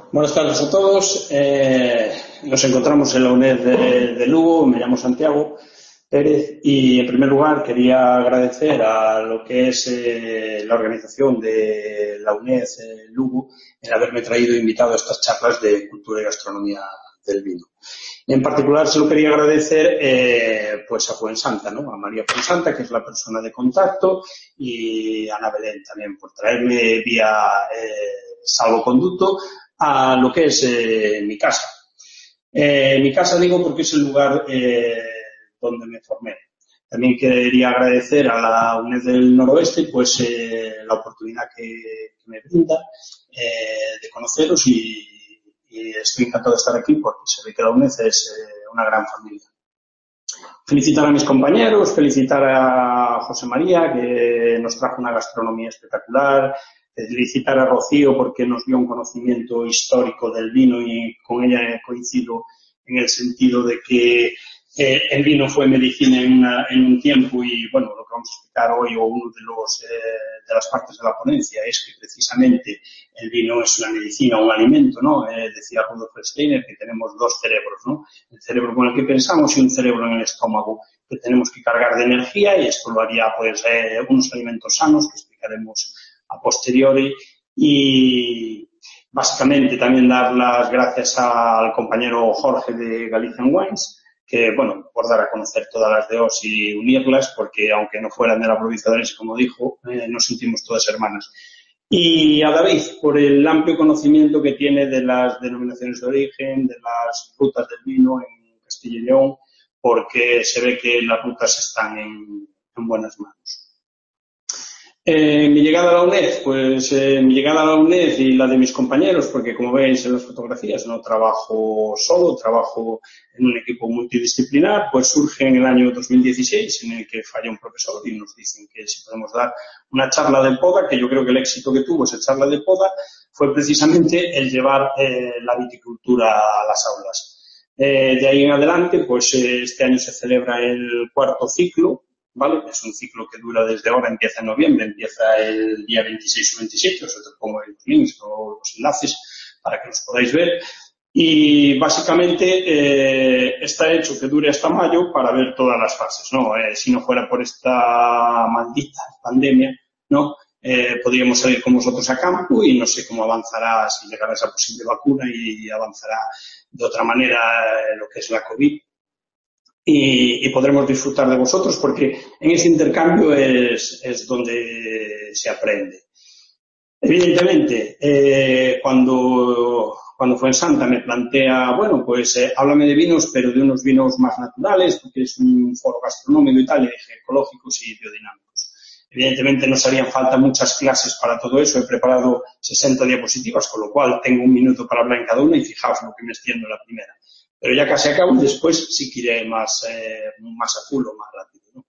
Buenas tardes a todos. Nos encontramos en la UNED de Lugo. Me llamo Santiago Pérez y, en primer lugar, quería agradecer a lo que es la organización de la UNED Lugo el haberme traído invitado a estas charlas de cultura y gastronomía del vino. En particular, se lo quería agradecer pues a Fuensanta, ¿no? A María Fuensanta, que es la persona de contacto, y a Ana Belén también por traerme vía salvoconducto a lo que es mi casa. Mi casa digo porque es el lugar donde me formé. También quería agradecer a la UNED del Noroeste pues la oportunidad que me brinda de conoceros y estoy encantado de estar aquí porque se ve que la UNED es una gran familia. Felicitar a mis compañeros, felicitar a José María, que nos trajo una gastronomía espectacular, felicitar a Rocío porque nos dio un conocimiento histórico del vino y con ella coincido en el sentido de que el vino fue medicina en un tiempo y, bueno, lo que vamos a explicar hoy o uno de las partes de la ponencia es que precisamente el vino es una medicina, un alimento, ¿no? Decía Rudolf Steiner que tenemos dos cerebros, ¿no? El cerebro con el que pensamos y un cerebro en el estómago que tenemos que cargar de energía y esto lo haría pues unos alimentos sanos que explicaremos a posteriori y básicamente también dar las gracias al compañero Jorge de Galician Wines que, bueno, por dar a conocer todas las de OS y unirlas, porque aunque no fueran de la provincia de Orense, como dijo, nos sentimos todas hermanas. Y a David, por el amplio conocimiento que tiene de las denominaciones de origen, de las rutas del vino en Castilla y León, porque se ve que las rutas están en buenas manos. Mi llegada a la UNED, pues mi llegada a la UNED y la de mis compañeros, porque como veis en las fotografías no trabajo solo, trabajo en un equipo multidisciplinar, pues surge en el año 2016 en el que falla un profesor y nos dicen que si podemos dar una charla de poda, que yo creo que el éxito que tuvo esa charla de poda fue precisamente el llevar la viticultura a las aulas. De ahí en adelante, pues este año se celebra el cuarto ciclo, ¿vale? Es un ciclo que dura desde ahora, empieza en noviembre, empieza el día 26 o 27, os pongo los links o los enlaces para que los podáis ver. Y básicamente está hecho que dure hasta mayo para ver todas las fases, ¿no? Si no fuera por esta maldita pandemia, ¿no? Podríamos salir con vosotros a campo y no sé cómo avanzará, si llegará esa posible vacuna y avanzará de otra manera lo que es la COVID. Y podremos disfrutar de vosotros porque en ese intercambio es donde se aprende. Evidentemente, cuando Fuensanta me plantea, bueno, pues háblame de vinos, pero de unos vinos más naturales, porque es un foro gastronómico y tal, y dije ecológicos y biodinámicos. Evidentemente nos harían falta muchas clases para todo eso, he preparado 60 diapositivas, con lo cual tengo un minuto para hablar en cada una y fijaos lo que me extiendo en la primera. Pero ya casi acabo y después sí que iré más a full o más rápido, ¿no?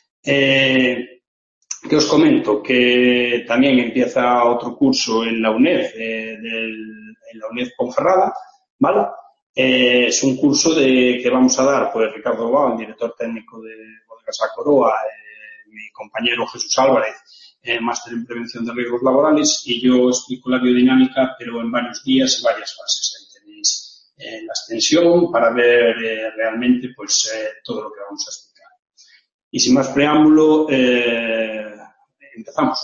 Que os comento que también empieza otro curso en la UNED, en la UNED Ponferrada, ¿vale? Es un curso que vamos a dar pues Ricardo Bao, el director técnico de Bodegas A Coroa, mi compañero Jesús Álvarez, máster en prevención de riesgos laborales, y yo explico la biodinámica, pero en varios días y varias fases. Ahí tenéis la extensión para ver realmente pues todo lo que vamos a explicar. Y sin más preámbulo, empezamos.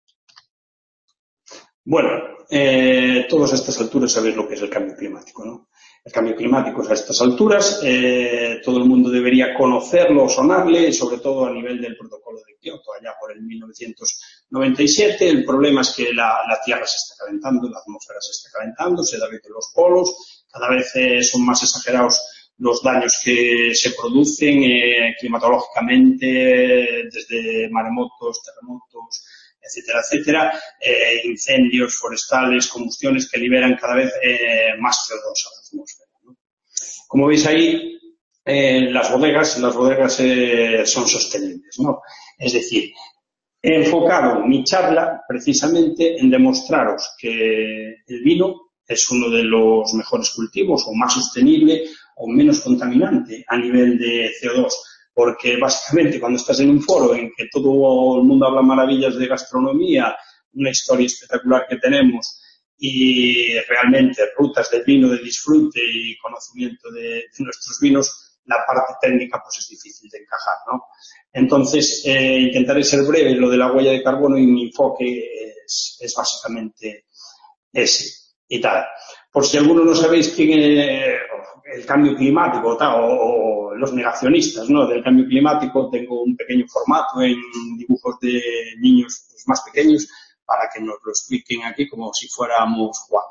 Bueno, todos a estas alturas sabéis lo que es el cambio climático, ¿no? El cambio climático es a estas alturas, todo el mundo debería conocerlo o sonarle, sobre todo a nivel del protocolo de Kioto, allá por el 1997. El problema es que la Tierra se está calentando, la atmósfera se está calentando, se derriten los polos, cada vez son más exagerados los daños que se producen climatológicamente, desde maremotos, terremotos, etcétera, etcétera, incendios forestales, combustiones que liberan cada vez más CO2 a la atmósfera, ¿no? Como veis ahí, las bodegas son sostenibles, ¿no? Es decir, he enfocado mi charla precisamente en demostraros que el vino es uno de los mejores cultivos o más sostenible o menos contaminante a nivel de CO2. Porque básicamente cuando estás en un foro en que todo el mundo habla maravillas de gastronomía, una historia espectacular que tenemos y realmente rutas del vino de disfrute y conocimiento de nuestros vinos, la parte técnica pues es difícil de encajar, ¿no? Entonces, intentaré ser breve en lo de la huella de carbono y mi enfoque es básicamente ese y tal. Por si alguno no sabéis quién es el cambio climático o los negacionistas, ¿no?, del cambio climático, tengo un pequeño formato en dibujos de niños pues, más pequeños para que nos lo expliquen aquí como si fuéramos jugando.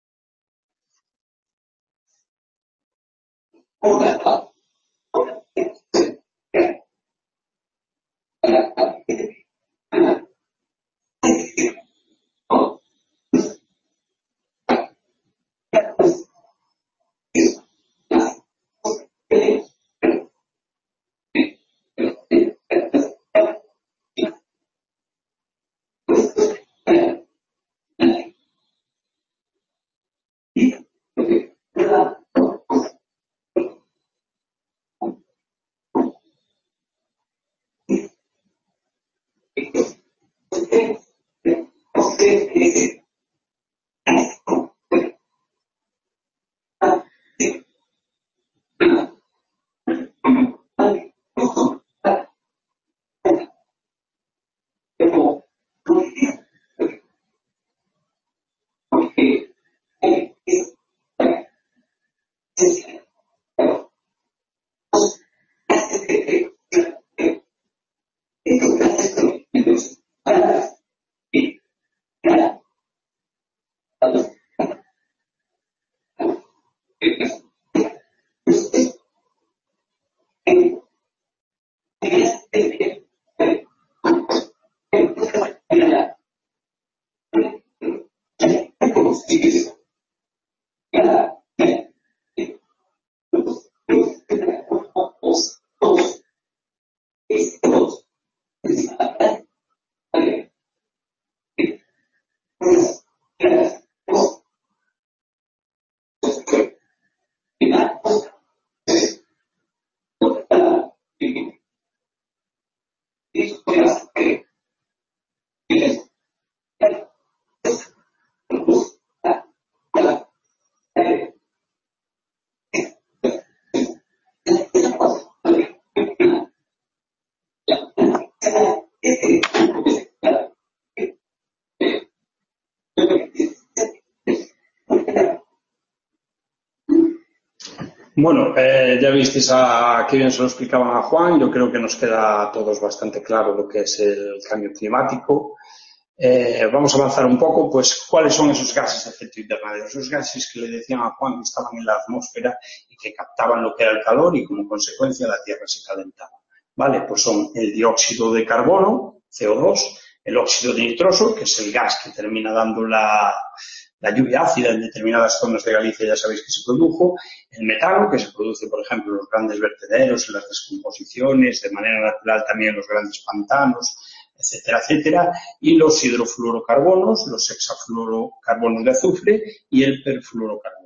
Bueno, ya visteis qué bien se lo explicaban a Juan. Yo creo que nos queda a todos bastante claro lo que es el cambio climático. Vamos a avanzar un poco, pues, ¿cuáles son esos gases de efecto invernadero? Esos gases que le decían a Juan que estaban en la atmósfera y que captaban lo que era el calor y como consecuencia la Tierra se calentaba. Vale, pues son el dióxido de carbono, CO2, el óxido de nitroso, que es el gas que termina dando la lluvia ácida en determinadas zonas de Galicia, ya sabéis que se produjo, el metano, que se produce, por ejemplo, en los grandes vertederos, en las descomposiciones, de manera natural también en los grandes pantanos, etcétera, etcétera, y los hidrofluorocarbonos, los hexafluorocarbonos de azufre y el perfluorocarbono.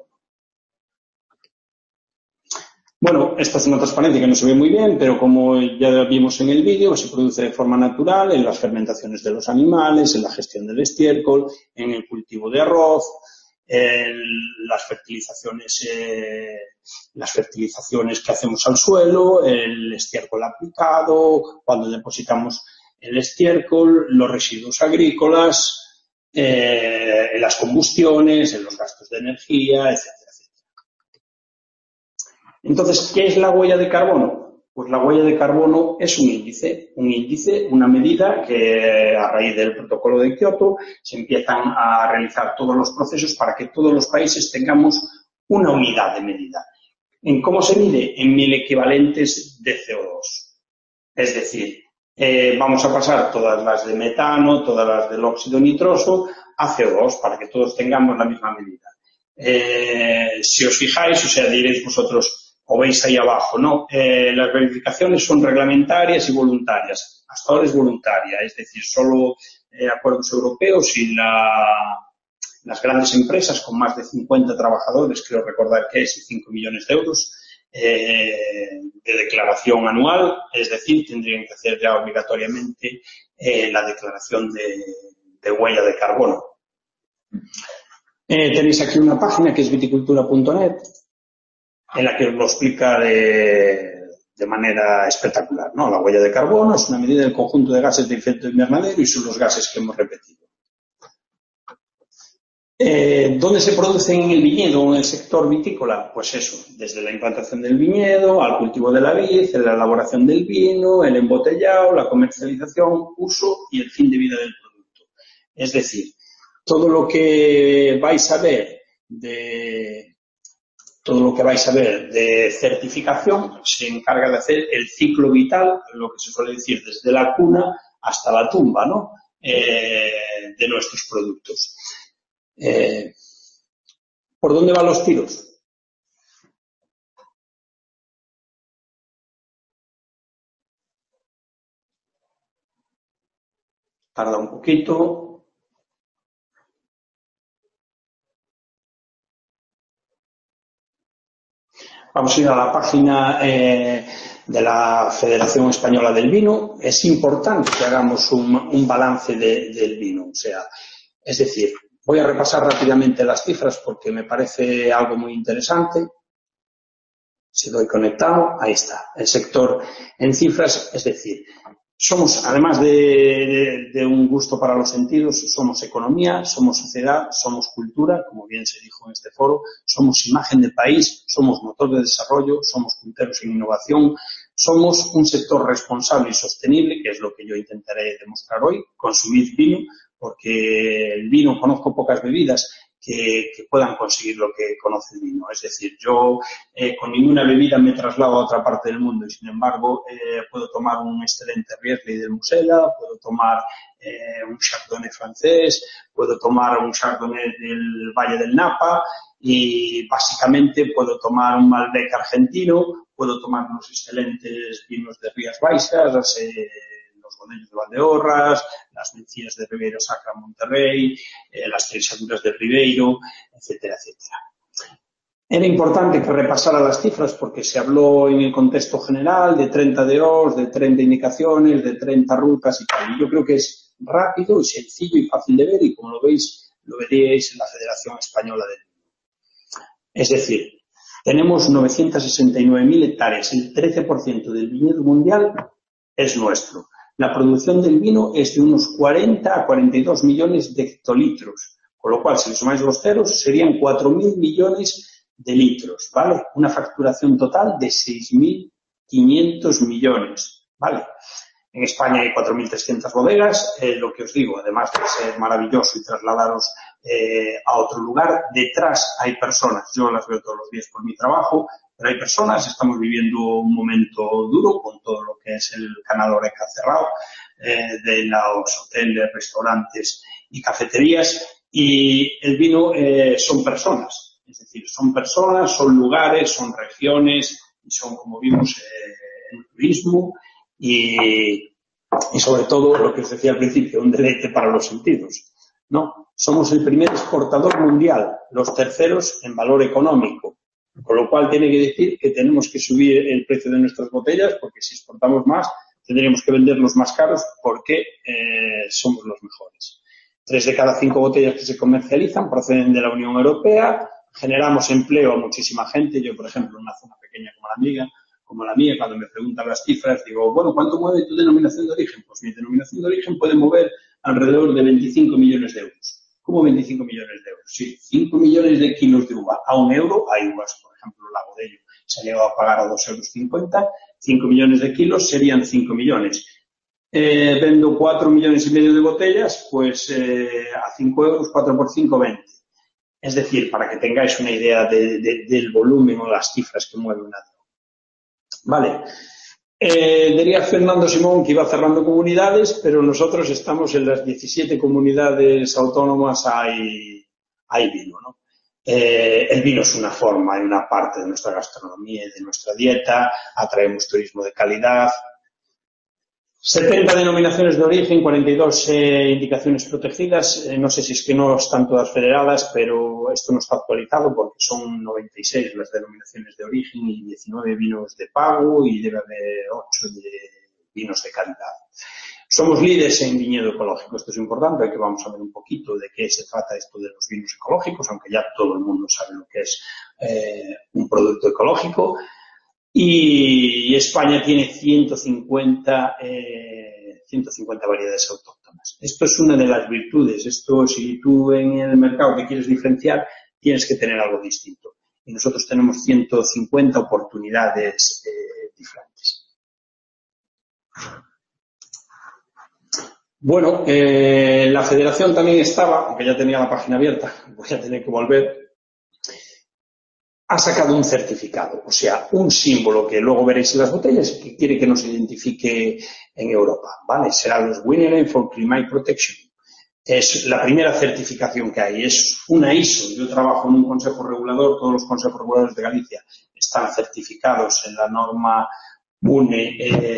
Bueno, esta es una transparencia que no se ve muy bien, pero como ya vimos en el vídeo, se produce de forma natural en las fermentaciones de los animales, en la gestión del estiércol, en el cultivo de arroz, en las fertilizaciones que hacemos al suelo, el estiércol aplicado, cuando depositamos el estiércol, los residuos agrícolas, en las combustiones, en los gastos de energía, etcétera. Entonces, ¿qué es la huella de carbono? Pues la huella de carbono es un índice, una medida que a raíz del protocolo de Kioto se empiezan a realizar todos los procesos para que todos los países tengamos una unidad de medida. ¿En cómo se mide? En 1000 equivalentes de CO2. Es decir, vamos a pasar todas las de metano, todas las del óxido nitroso a CO2 para que todos tengamos la misma medida. Si os fijáis, o sea, diréis vosotros, o veis ahí abajo, ¿no? Las verificaciones son reglamentarias y voluntarias. Hasta ahora es voluntaria, es decir, solo acuerdos europeos y las grandes empresas con más de 50 trabajadores, creo recordar que es, y 5 millones de euros de declaración anual, es decir, tendrían que hacer ya obligatoriamente la declaración de huella de carbono. Tenéis aquí una página que es viticultura.net, en la que os lo explica de manera espectacular, ¿no? La huella de carbono es una medida del conjunto de gases de efecto invernadero y son los gases que hemos repetido. ¿Dónde se produce en el viñedo o en el sector vitícola? Pues eso, desde la implantación del viñedo, al cultivo de la vid, la elaboración del vino, el embotellado, la comercialización, uso y el fin de vida del producto. Es decir, todo lo que vais a ver de certificación se encarga de hacer el ciclo vital, lo que se suele decir desde la cuna hasta la tumba, ¿no? De nuestros productos. ¿Por dónde van los tiros? Tarda un poquito. Vamos a ir a la página de la Federación Española del Vino. Es importante que hagamos un balance del vino. O sea, es decir, voy a repasar rápidamente las cifras porque me parece algo muy interesante. Si doy conectado, ahí está. El sector en cifras, es decir, somos, además de un gusto para los sentidos, somos economía, somos sociedad, somos cultura, como bien se dijo en este foro, somos imagen de país, somos motor de desarrollo, somos punteros en innovación, somos un sector responsable y sostenible, que es lo que yo intentaré demostrar hoy, consumir vino, porque el vino, conozco pocas bebidas que puedan conseguir lo que conoce el vino. Es decir, yo con ninguna bebida me traslado a otra parte del mundo y, sin embargo, puedo tomar un excelente Riesling del Mosela, puedo tomar un Chardonnay francés, puedo tomar un Chardonnay del Valle del Napa y, básicamente, puedo tomar un Malbec argentino, puedo tomar unos excelentes vinos de Rías Baixas, los bodegas de Valdeorras, las mencías de Ribeira Sacra Monterrey, las trinchaduras de Ribeiro, etcétera, etcétera. Era importante que repasara las cifras porque se habló en el contexto general de 30 DOs, de 30 indicaciones, de 30 rutas y tal. Y yo creo que es rápido y sencillo y fácil de ver y, como lo veis, lo veríais en la Federación Española del Vino. Es decir, tenemos 969.000 hectáreas, el 13% del viñedo mundial es nuestro. La producción del vino es de unos 40 a 42 millones de hectolitros, con lo cual, si le sumáis los ceros, serían 4.000 millones de litros, ¿vale? Una facturación total de 6.500 millones, ¿vale? En España hay 4.300 bodegas, lo que os digo, además de ser maravilloso y trasladaros a otro lugar, detrás hay personas, yo las veo todos los días por mi trabajo, pero hay personas, estamos viviendo un momento duro con todo lo que es el canal Horeca cerrado, de los hoteles, restaurantes y cafeterías, y el vino son personas, es decir, son personas, son lugares, son regiones, y son, como vimos, el turismo y sobre todo, lo que os decía al principio, un deleite para los sentidos, ¿no? Somos el primer exportador mundial, los terceros en valor económico, con lo cual tiene que decir que tenemos que subir el precio de nuestras botellas porque si exportamos más tendríamos que venderlos más caros porque somos los mejores. 3 de cada 5 botellas que se comercializan proceden de la Unión Europea, generamos empleo a muchísima gente. Yo, por ejemplo, en una zona pequeña como la mía, cuando me preguntan las cifras, digo, bueno, ¿cuánto mueve tu denominación de origen? Pues mi denominación de origen puede mover alrededor de 25 millones de euros. ¿Cómo 25 millones de euros? Sí, 5 millones de kilos de uva a €1. Hay uvas, por ejemplo, la Godello se ha llegado a pagar a 2,50 €. 5 millones de kilos serían 5 millones. Vendo 4,5 millones de botellas, pues a 5 euros, 4 por 5, 20. Es decir, para que tengáis una idea del volumen o las cifras que mueve una. Vale. Diría Fernando Simón que iba cerrando comunidades, pero nosotros estamos en las 17 comunidades autónomas, hay vino, ¿no? El vino es una forma y una parte de nuestra gastronomía y de nuestra dieta, atraemos turismo de calidad. 70 denominaciones de origen, 42 indicaciones protegidas. No sé si es que no están todas federadas, pero esto no está actualizado porque son 96 las denominaciones de origen y 19 vinos de pago y debe haber 8 de vinos de calidad. Somos líderes en viñedo ecológico. Esto es importante, que vamos a ver un poquito de qué se trata esto de los vinos ecológicos, aunque ya todo el mundo sabe lo que es un producto ecológico. Y España tiene 150 variedades autóctonas. Esto es una de las virtudes. Esto, si tú en el mercado te quieres diferenciar, tienes que tener algo distinto. Y nosotros tenemos 150 oportunidades diferentes. Bueno, la federación también estaba, aunque ya tenía la página abierta, voy a tener que volver, ha sacado un certificado, o sea, un símbolo que luego veréis en las botellas que quiere que nos identifique en Europa, ¿vale? Serán los Winner for Climate Protection. Es la primera certificación que hay, es una ISO. Yo trabajo en un consejo regulador, todos los consejos reguladores de Galicia están certificados en la norma UNE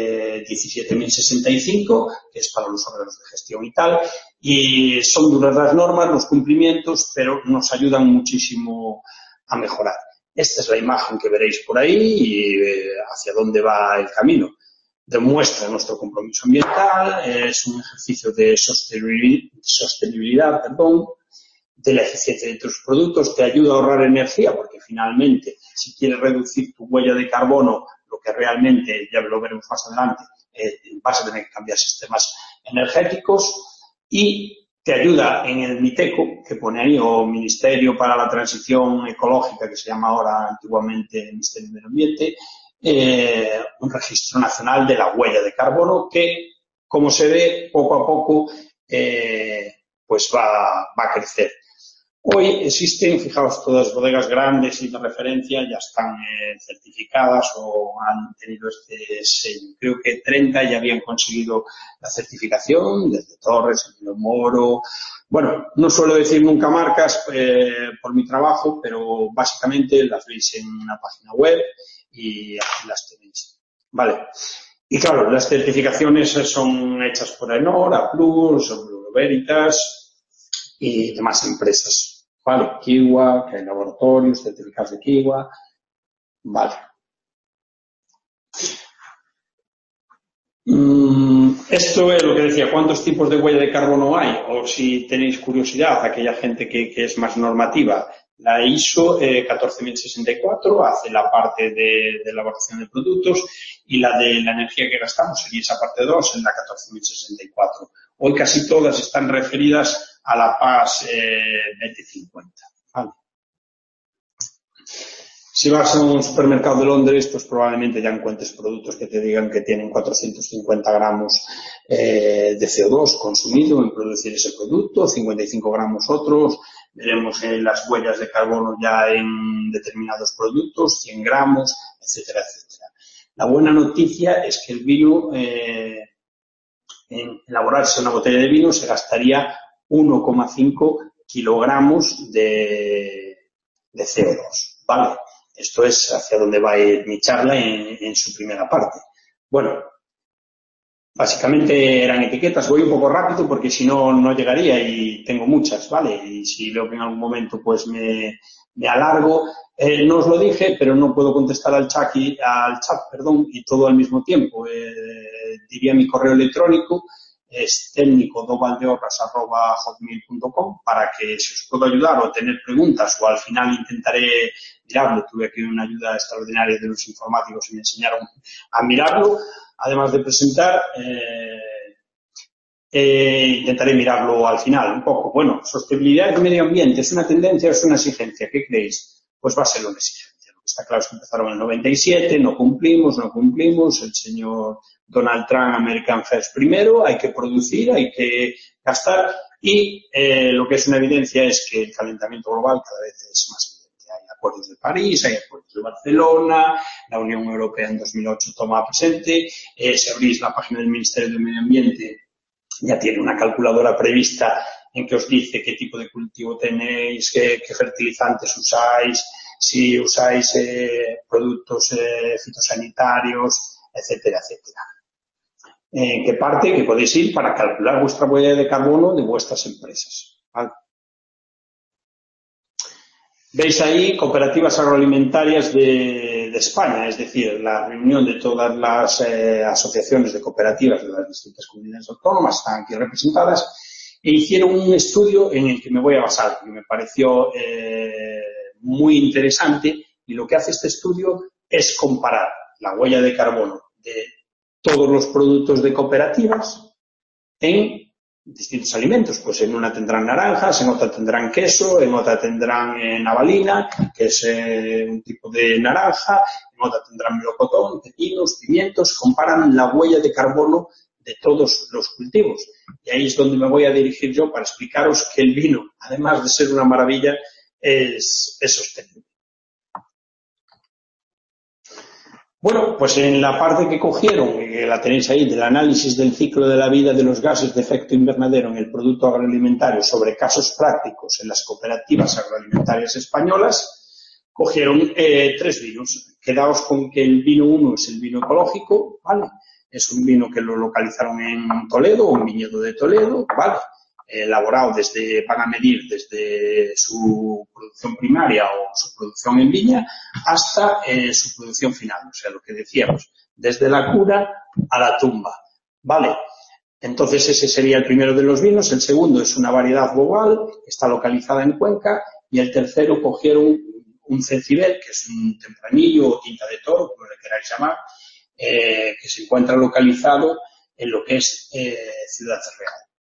17.065, que es para los órganos de gestión y tal, y son duras las normas, los cumplimientos, pero nos ayudan muchísimo a mejorar. Esta es la imagen que veréis por ahí y hacia dónde va el camino. Demuestra nuestro compromiso ambiental, es un ejercicio de sostenibilidad, de la eficiencia de tus productos, te ayuda a ahorrar energía, porque finalmente, si quieres reducir tu huella de carbono, lo que realmente, ya lo veremos más adelante, vas a tener que cambiar sistemas energéticos, y te ayuda en el MITECO, que pone ahí, o Ministerio para la Transición Ecológica, que se llama ahora antiguamente Ministerio del Medio Ambiente, un registro nacional de la huella de carbono que, como se ve, poco a poco pues va a crecer. Hoy existen, fijaos, todas las bodegas grandes y de referencia ya están certificadas o han tenido este sello. Creo que 30 ya habían conseguido la certificación, desde Torres, Emilio Moro. Bueno, no suelo decir nunca marcas por mi trabajo, pero básicamente las veis en una página web y aquí las tenéis. Vale. Y claro, las certificaciones son hechas por Enor, Plus, Blue Veritas y demás empresas. Vale, Kiwa, que hay laboratorios, certificados de Kiwa. Vale. Esto es lo que decía, ¿cuántos tipos de huella de carbono hay? O si tenéis curiosidad, aquella gente que es más normativa, la ISO 14064 hace la parte de elaboración de productos y la de la energía que gastamos sería esa parte 2 en la 14064. Hoy casi todas están referidas a la PAS 2050. Vale. Si vas a un supermercado de Londres, pues probablemente ya encuentres productos que te digan que tienen 450 gramos de CO2 consumido en producir ese producto, 55 gramos otros. Veremos las huellas de carbono ya en determinados productos, 100 gramos, etcétera, etcétera. La buena noticia es que el vino, en elaborarse una botella de vino, se gastaría 1,5 kilogramos de CO2, ¿vale? Esto es hacia donde va a ir mi charla en su primera parte. Bueno, básicamente eran etiquetas. Voy un poco rápido porque si no, no llegaría y tengo muchas, ¿vale? Y si veo que en algún momento pues me alargo. No os lo dije, pero no puedo contestar al chat, y todo al mismo tiempo. Diría mi correo electrónico, es técnico@hotmail.com para que si os puedo ayudar o tener preguntas o al final intentaré mirarlo. Tuve aquí una ayuda extraordinaria de los informáticos y me enseñaron a mirarlo. Además de presentar, intentaré mirarlo al final un poco. Bueno, sostenibilidad y medio ambiente, ¿es una tendencia o es una exigencia? ¿Qué creéis? Pues va a ser una exigencia. Lo que está claro es que empezaron en el 97, no cumplimos. El señor Donald Trump, American First primero, hay que producir, hay que gastar y lo que es una evidencia es que el calentamiento global cada vez es más evidente. Hay acuerdos de París, hay acuerdos de Barcelona, la Unión Europea en 2008 toma presente, si abrís la página del Ministerio del Medio Ambiente ya tiene una calculadora prevista en que os dice qué tipo de cultivo tenéis, qué fertilizantes usáis, si usáis productos fitosanitarios, etcétera, etcétera. ¿En qué parte? Que podéis ir para calcular vuestra huella de carbono de vuestras empresas. ¿Vale? Veis ahí cooperativas agroalimentarias de España, es decir, la reunión de todas las asociaciones de cooperativas de las distintas comunidades autónomas están aquí representadas e hicieron un estudio en el que me voy a basar, que me pareció muy interesante, y lo que hace este estudio es comparar la huella de carbono de todos los productos de cooperativas en distintos alimentos. Pues en una tendrán naranjas, en otra tendrán queso, en otra tendrán navalina, que es un tipo de naranja, en otra tendrán melocotón, pepinos, pimientos. Comparan la huella de carbono de todos los cultivos. Y ahí es donde me voy a dirigir yo para explicaros que el vino, además de ser una maravilla, es sostenible. Bueno, pues en la parte que cogieron, que la tenéis ahí, del análisis del ciclo de la vida de los gases de efecto invernadero en el producto agroalimentario sobre casos prácticos en las cooperativas agroalimentarias españolas, cogieron 3 vinos. Quedaos con que el vino 1 es el vino ecológico, ¿vale? Es un vino que lo localizaron en Toledo, un viñedo de Toledo, ¿vale? Elaborado van a medir desde su producción primaria o su producción en viña hasta su producción final, o sea, lo que decíamos, desde la cura a la tumba, ¿vale? Entonces ese sería el primero de los vinos, el segundo es una variedad Boval, que está localizada en Cuenca, y el tercero cogieron un Cencibel, que es un tempranillo o tinta de toro, como le queráis llamar, que se encuentra localizado en lo que es Ciudad Real.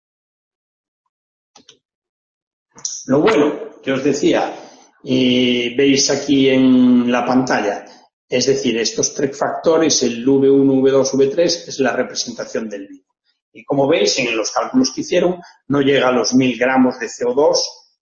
Lo bueno que os decía, veis aquí en la pantalla, es decir, estos 3 factores, el V1, V2, V3, es la representación del vino. Y como veis, en los cálculos que hicieron, no llega a los 1000 gramos de CO2,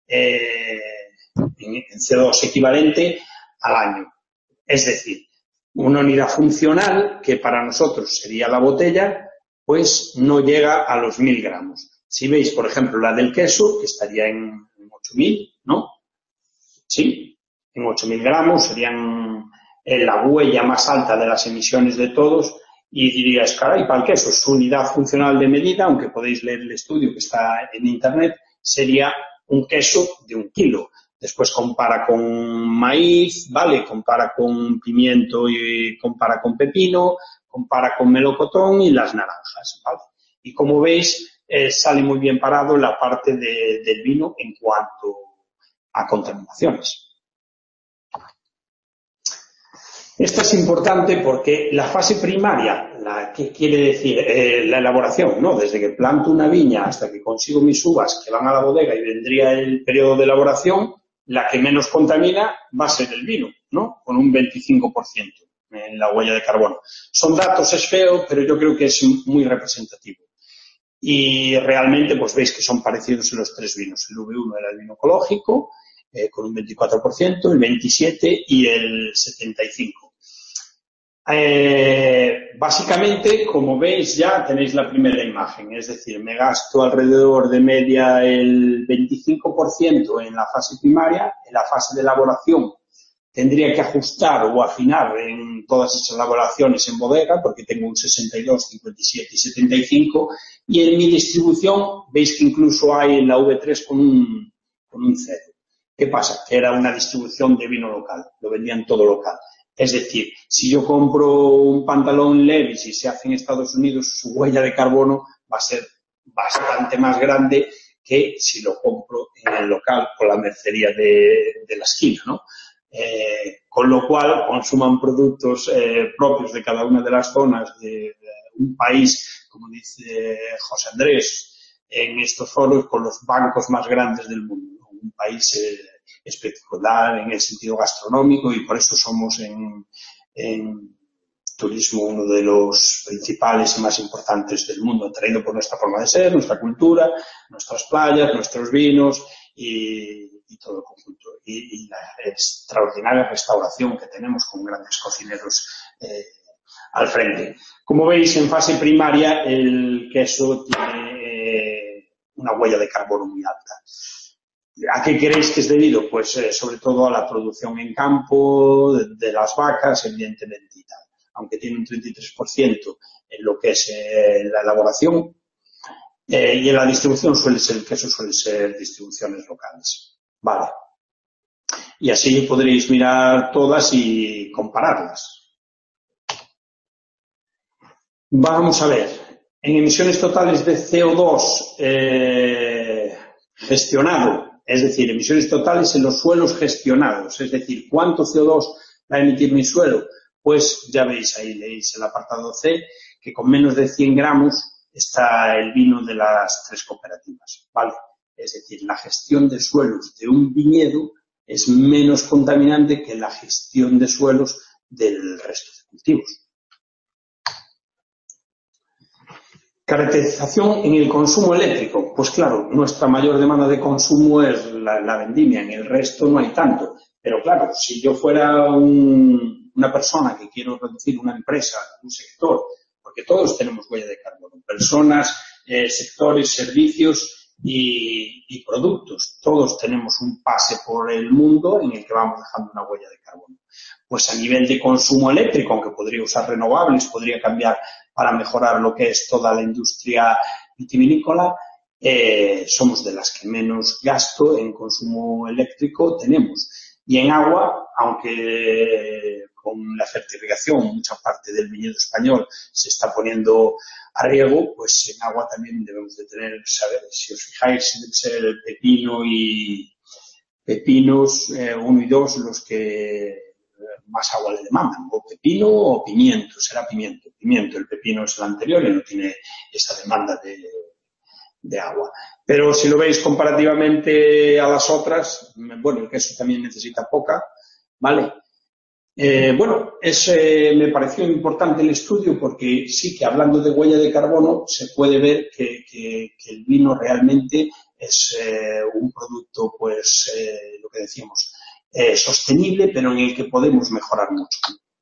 en CO2 equivalente al año. Es decir, una unidad funcional, que para nosotros sería la botella, pues no llega a los 1000 gramos. Si veis, por ejemplo, la del queso, que estaría en 8000, ¿no? Sí, en 8000 gramos serían la huella más alta de las emisiones de todos, y dirías, caray, para el queso, su unidad funcional de medida, aunque podéis leer el estudio que está en internet, sería un queso de 1 kilo. Después compara con maíz, ¿vale? Compara con pimiento y compara con pepino, compara con melocotón y las naranjas, ¿vale? Y como veis, sale muy bien parado la parte del vino en cuanto a contaminaciones. Esta es importante porque la fase primaria, ¿qué quiere decir? La elaboración, ¿no? Desde que planto una viña hasta que consigo mis uvas que van a la bodega y vendría el periodo de elaboración, la que menos contamina va a ser el vino, ¿no? Con un 25% en la huella de carbono. Son datos, es feo, pero yo creo que es muy representativo. Y realmente, pues veis que son parecidos en los 3 vinos. El V1 era el vino ecológico, con un 24%, el 27% y el 75%. Básicamente, como veis, ya tenéis la primera imagen, es decir, me gasto alrededor de media el 25% en la fase primaria, en la fase de elaboración tendría que ajustar o afinar en todas esas elaboraciones en bodega, porque tengo un 62, 57 y 75, y en mi distribución veis que incluso hay en la V3 con un 0. ¿Qué pasa? Que era una distribución de vino local, lo vendían todo local. Es decir, si yo compro un pantalón Levi's y se hace en Estados Unidos, su huella de carbono va a ser bastante más grande que si lo compro en el local o la mercería de la esquina, ¿no? Con lo cual consuman productos propios de cada una de las zonas de un país, como dice José Andrés en estos foros, con los bancos más grandes del mundo, ¿no? Un país espectacular en el sentido gastronómico, y por eso somos en turismo uno de los principales y más importantes del mundo, atraído por nuestra forma de ser, nuestra cultura, nuestras playas, nuestros vinos y todo el conjunto. Y la extraordinaria restauración que tenemos con grandes cocineros al frente. Como veis, en fase primaria el queso tiene una huella de carbono muy alta. ¿A qué creéis que es debido? Pues sobre todo a la producción en campo, de las vacas, evidentemente, y tal. Aunque tiene un 33% en lo que es la elaboración, y en la distribución el queso suele ser distribuciones locales. Vale. Y así podréis mirar todas y compararlas. Vamos a ver. En emisiones totales de CO2 gestionado, es decir, emisiones totales en los suelos gestionados, es decir, ¿cuánto CO2 va a emitir mi suelo? Pues ya veis ahí, leéis el apartado C, que con menos de 100 gramos está el vino de las 3 cooperativas, ¿vale? Es decir, la gestión de suelos de un viñedo es menos contaminante que la gestión de suelos del resto de cultivos. Caracterización en el consumo eléctrico. Pues claro, nuestra mayor demanda de consumo es la vendimia, en el resto no hay tanto. Pero claro, si yo fuera una persona que quiero reducir una empresa, un sector, porque todos tenemos huella de carbono, personas, sectores, servicios y productos. Todos tenemos un pase por el mundo en el que vamos dejando una huella de carbono. Pues a nivel de consumo eléctrico, aunque podría usar renovables, podría cambiar para mejorar lo que es toda la industria vitivinícola, somos de las que menos gasto en consumo eléctrico tenemos. Y en agua, aunque con la fertirrigación mucha parte del viñedo español se está poniendo a riego, pues en agua también debemos de tener, saber, si os fijáis, debe ser el pepino y pepinos 1 y 2 los que más agua le demandan, o pepino o pimiento, será pimiento. El pepino es el anterior y no tiene esa demanda de agua. Pero si lo veis comparativamente a las otras, bueno, el queso también necesita poca, ¿vale? Me pareció importante el estudio porque sí que hablando de huella de carbono se puede ver que el vino realmente es un producto, pues, lo que decíamos, sostenible, pero en el que podemos mejorar mucho.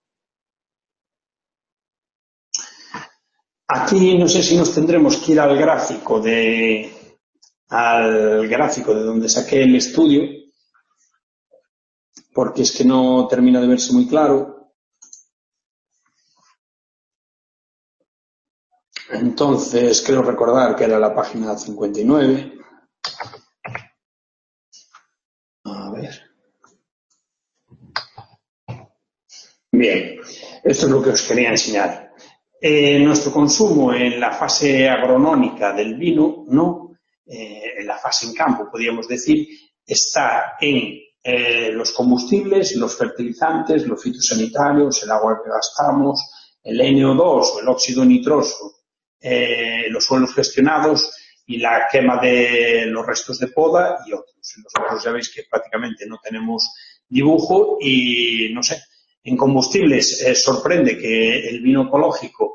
Aquí no sé si nos tendremos que ir al gráfico de donde saqué el estudio, porque es que no termina de verse muy claro. Entonces, creo recordar que era la página 59. A ver. Bien, esto es lo que os quería enseñar. Nuestro consumo en la fase agronómica del vino, ¿no? En la fase en campo, podríamos decir, está en los combustibles, los fertilizantes, los fitosanitarios, el agua que gastamos, el NO2 o el óxido nitroso, los suelos gestionados y la quema de los restos de poda y otros. Nosotros ya veis que prácticamente no tenemos dibujo y, no sé, en combustibles sorprende que el vino ecológico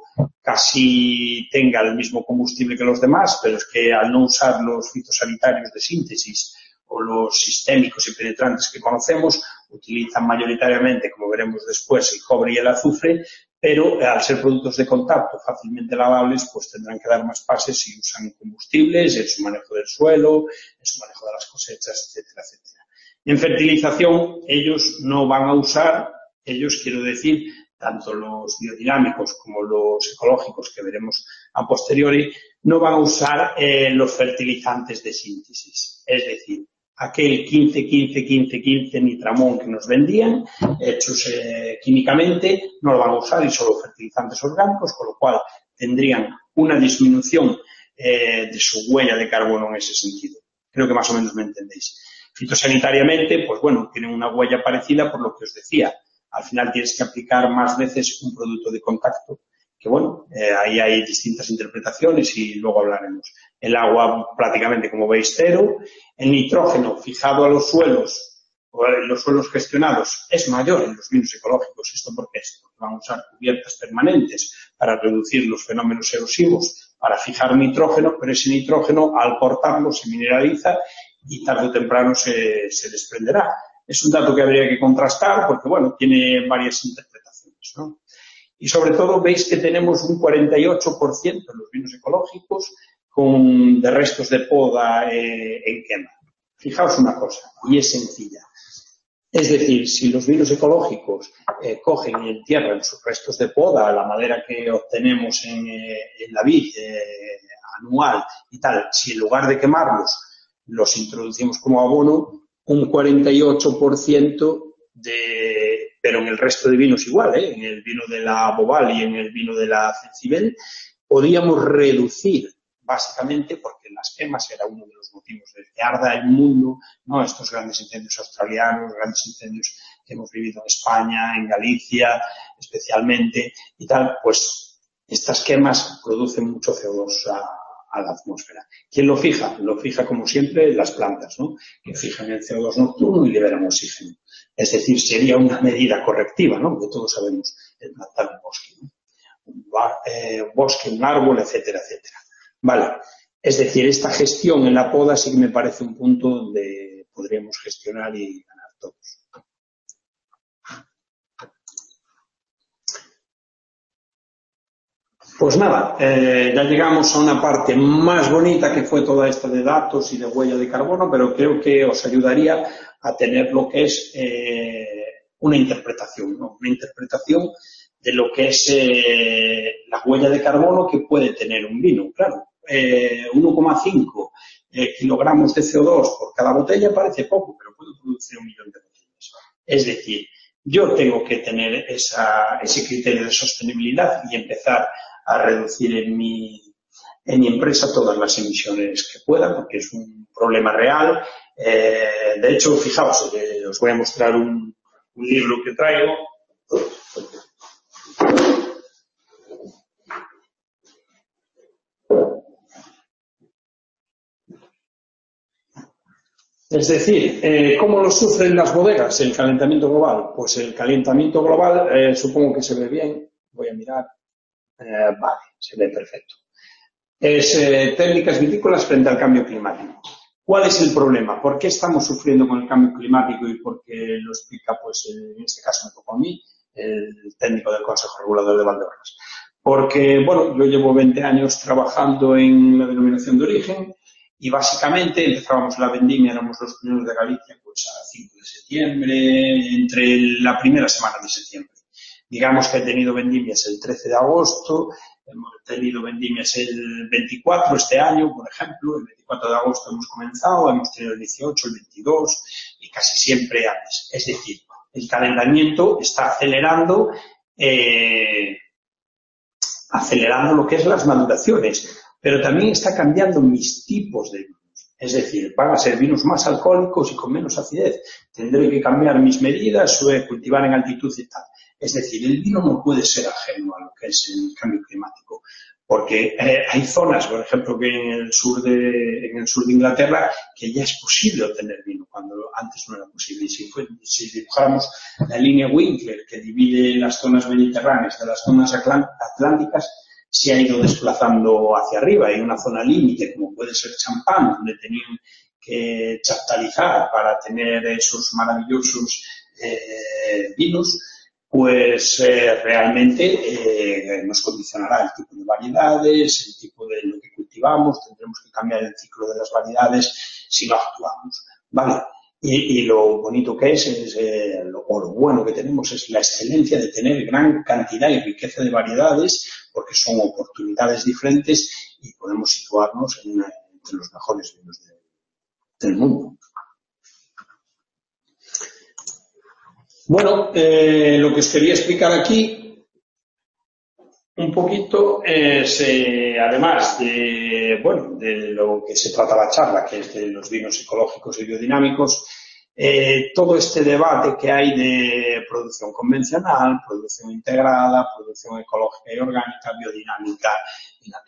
casi tenga el mismo combustible que los demás, pero es que al no usar los fitosanitarios de síntesis o los sistémicos y penetrantes que conocemos, utilizan mayoritariamente, como veremos después, el cobre y el azufre, pero al ser productos de contacto fácilmente lavables, pues tendrán que dar más pases si usan combustibles, en su manejo del suelo, en su manejo de las cosechas, etcétera, etcétera. En fertilización, ellos no van a usar, quiero decir, tanto los biodinámicos como los ecológicos que veremos a posteriori, no van a usar los fertilizantes de síntesis. Es decir, aquel 15-15-15-15 nitramón que nos vendían, hechos químicamente, no lo van a usar y solo fertilizantes orgánicos, con lo cual tendrían una disminución de su huella de carbono en ese sentido. Creo que más o menos me entendéis. Fitosanitariamente, pues bueno, tienen una huella parecida por lo que os decía. Al final tienes que aplicar más veces un producto de contacto, que bueno, ahí hay distintas interpretaciones y luego hablaremos. El agua prácticamente, como veis, cero. El nitrógeno fijado a los suelos, o en los suelos gestionados, es mayor en los vinos ecológicos. ¿Esto por qué es? Porque van a usar cubiertas permanentes para reducir los fenómenos erosivos, para fijar nitrógeno, pero ese nitrógeno, al cortarlo, se mineraliza y tarde o temprano se desprenderá. Es un dato que habría que contrastar porque, bueno, tiene varias interpretaciones, ¿no? Y sobre todo veis que tenemos un 48% en los vinos ecológicos de restos de poda en quema. Fijaos una cosa, y es sencilla. Es decir, si los vinos ecológicos cogen y entierran sus restos de poda, la madera que obtenemos en la vid anual y tal, si en lugar de quemarlos los introducimos como abono, un 48% pero en el resto de vinos igual, en el vino de la Boval y en el vino de la Cencibel, podíamos reducir básicamente porque las quemas era uno de los motivos de que arda el mundo, ¿no? Estos grandes incendios australianos, grandes incendios que hemos vivido en España, en Galicia, especialmente, y tal, pues estas quemas producen mucho CO2 a la atmósfera. ¿Quién lo fija? Lo fija, como siempre, las plantas, ¿no? Que fijan el CO2 nocturno y liberan oxígeno. Es decir, sería una medida correctiva, ¿no? Porque todos sabemos el plantar un bosque, ¿no? Un bosque, un árbol, etcétera, etcétera. Vale. Es decir, esta gestión en la poda sí que me parece un punto donde podríamos gestionar y ganar todos. Pues nada, ya llegamos a una parte más bonita que fue toda esta de datos y de huella de carbono, pero creo que os ayudaría a tener lo que es una interpretación, ¿no? Una interpretación de lo que es la huella de carbono que puede tener un vino. Claro, 1,5 kilogramos de CO2 por cada botella parece poco, pero puede producir 1 millón de botellas. Es decir, yo tengo que tener ese criterio de sostenibilidad y empezar a reducir en mi empresa todas las emisiones que pueda, porque es un problema real. De hecho, fijaos, os voy a mostrar un libro que traigo. Es decir, ¿cómo lo sufren las bodegas el calentamiento global? Pues el calentamiento global, supongo que se ve bien, voy a mirar. Vale, se ve perfecto. Es técnicas vitícolas frente al cambio climático. ¿Cuál es el problema? ¿Por qué estamos sufriendo con el cambio climático y por qué lo explica, pues en este caso me tocó a mí, el técnico del Consejo Regulador de Valdeorras? Porque, bueno, yo llevo 20 años trabajando en la denominación de origen y básicamente empezábamos la vendimia, éramos los primeros de Galicia, pues a 5 de septiembre, entre la primera semana de septiembre. Digamos que he tenido vendimias el 13 de agosto, hemos tenido vendimias el 24 este año, por ejemplo, el 24 de agosto hemos comenzado, hemos tenido el 18, el 22 y casi siempre antes. Es decir, el calentamiento está acelerando lo que es las maduraciones, pero también está cambiando mis tipos de vinos. Es decir, van a ser vinos más alcohólicos y con menos acidez. Tendré que cambiar mis medidas, cultivar en altitud y tal. Es decir, el vino no puede ser ajeno a lo que es el cambio climático, porque hay zonas, por ejemplo, que en el sur de Inglaterra, que ya es posible obtener vino, cuando antes no era posible. Y si dibujáramos la línea Winkler, que divide las zonas mediterráneas de las zonas atlánticas, se ha ido desplazando hacia arriba. Hay una zona límite, como puede ser Champán, donde tenían que chaptalizar para tener esos maravillosos vinos, pues realmente nos condicionará el tipo de variedades, el tipo de lo que cultivamos, tendremos que cambiar el ciclo de las variedades si no actuamos, ¿vale? Y lo bonito que o lo bueno que tenemos es la excelencia de tener gran cantidad y riqueza de variedades, porque son oportunidades diferentes y podemos situarnos entre los mejores vinos del mundo. Bueno, lo que os quería explicar aquí un poquito es, además de lo que se trata la charla, que es de los vinos ecológicos y biodinámicos, todo este debate que hay de producción convencional, producción integrada, producción ecológica y orgánica, biodinámica y natural.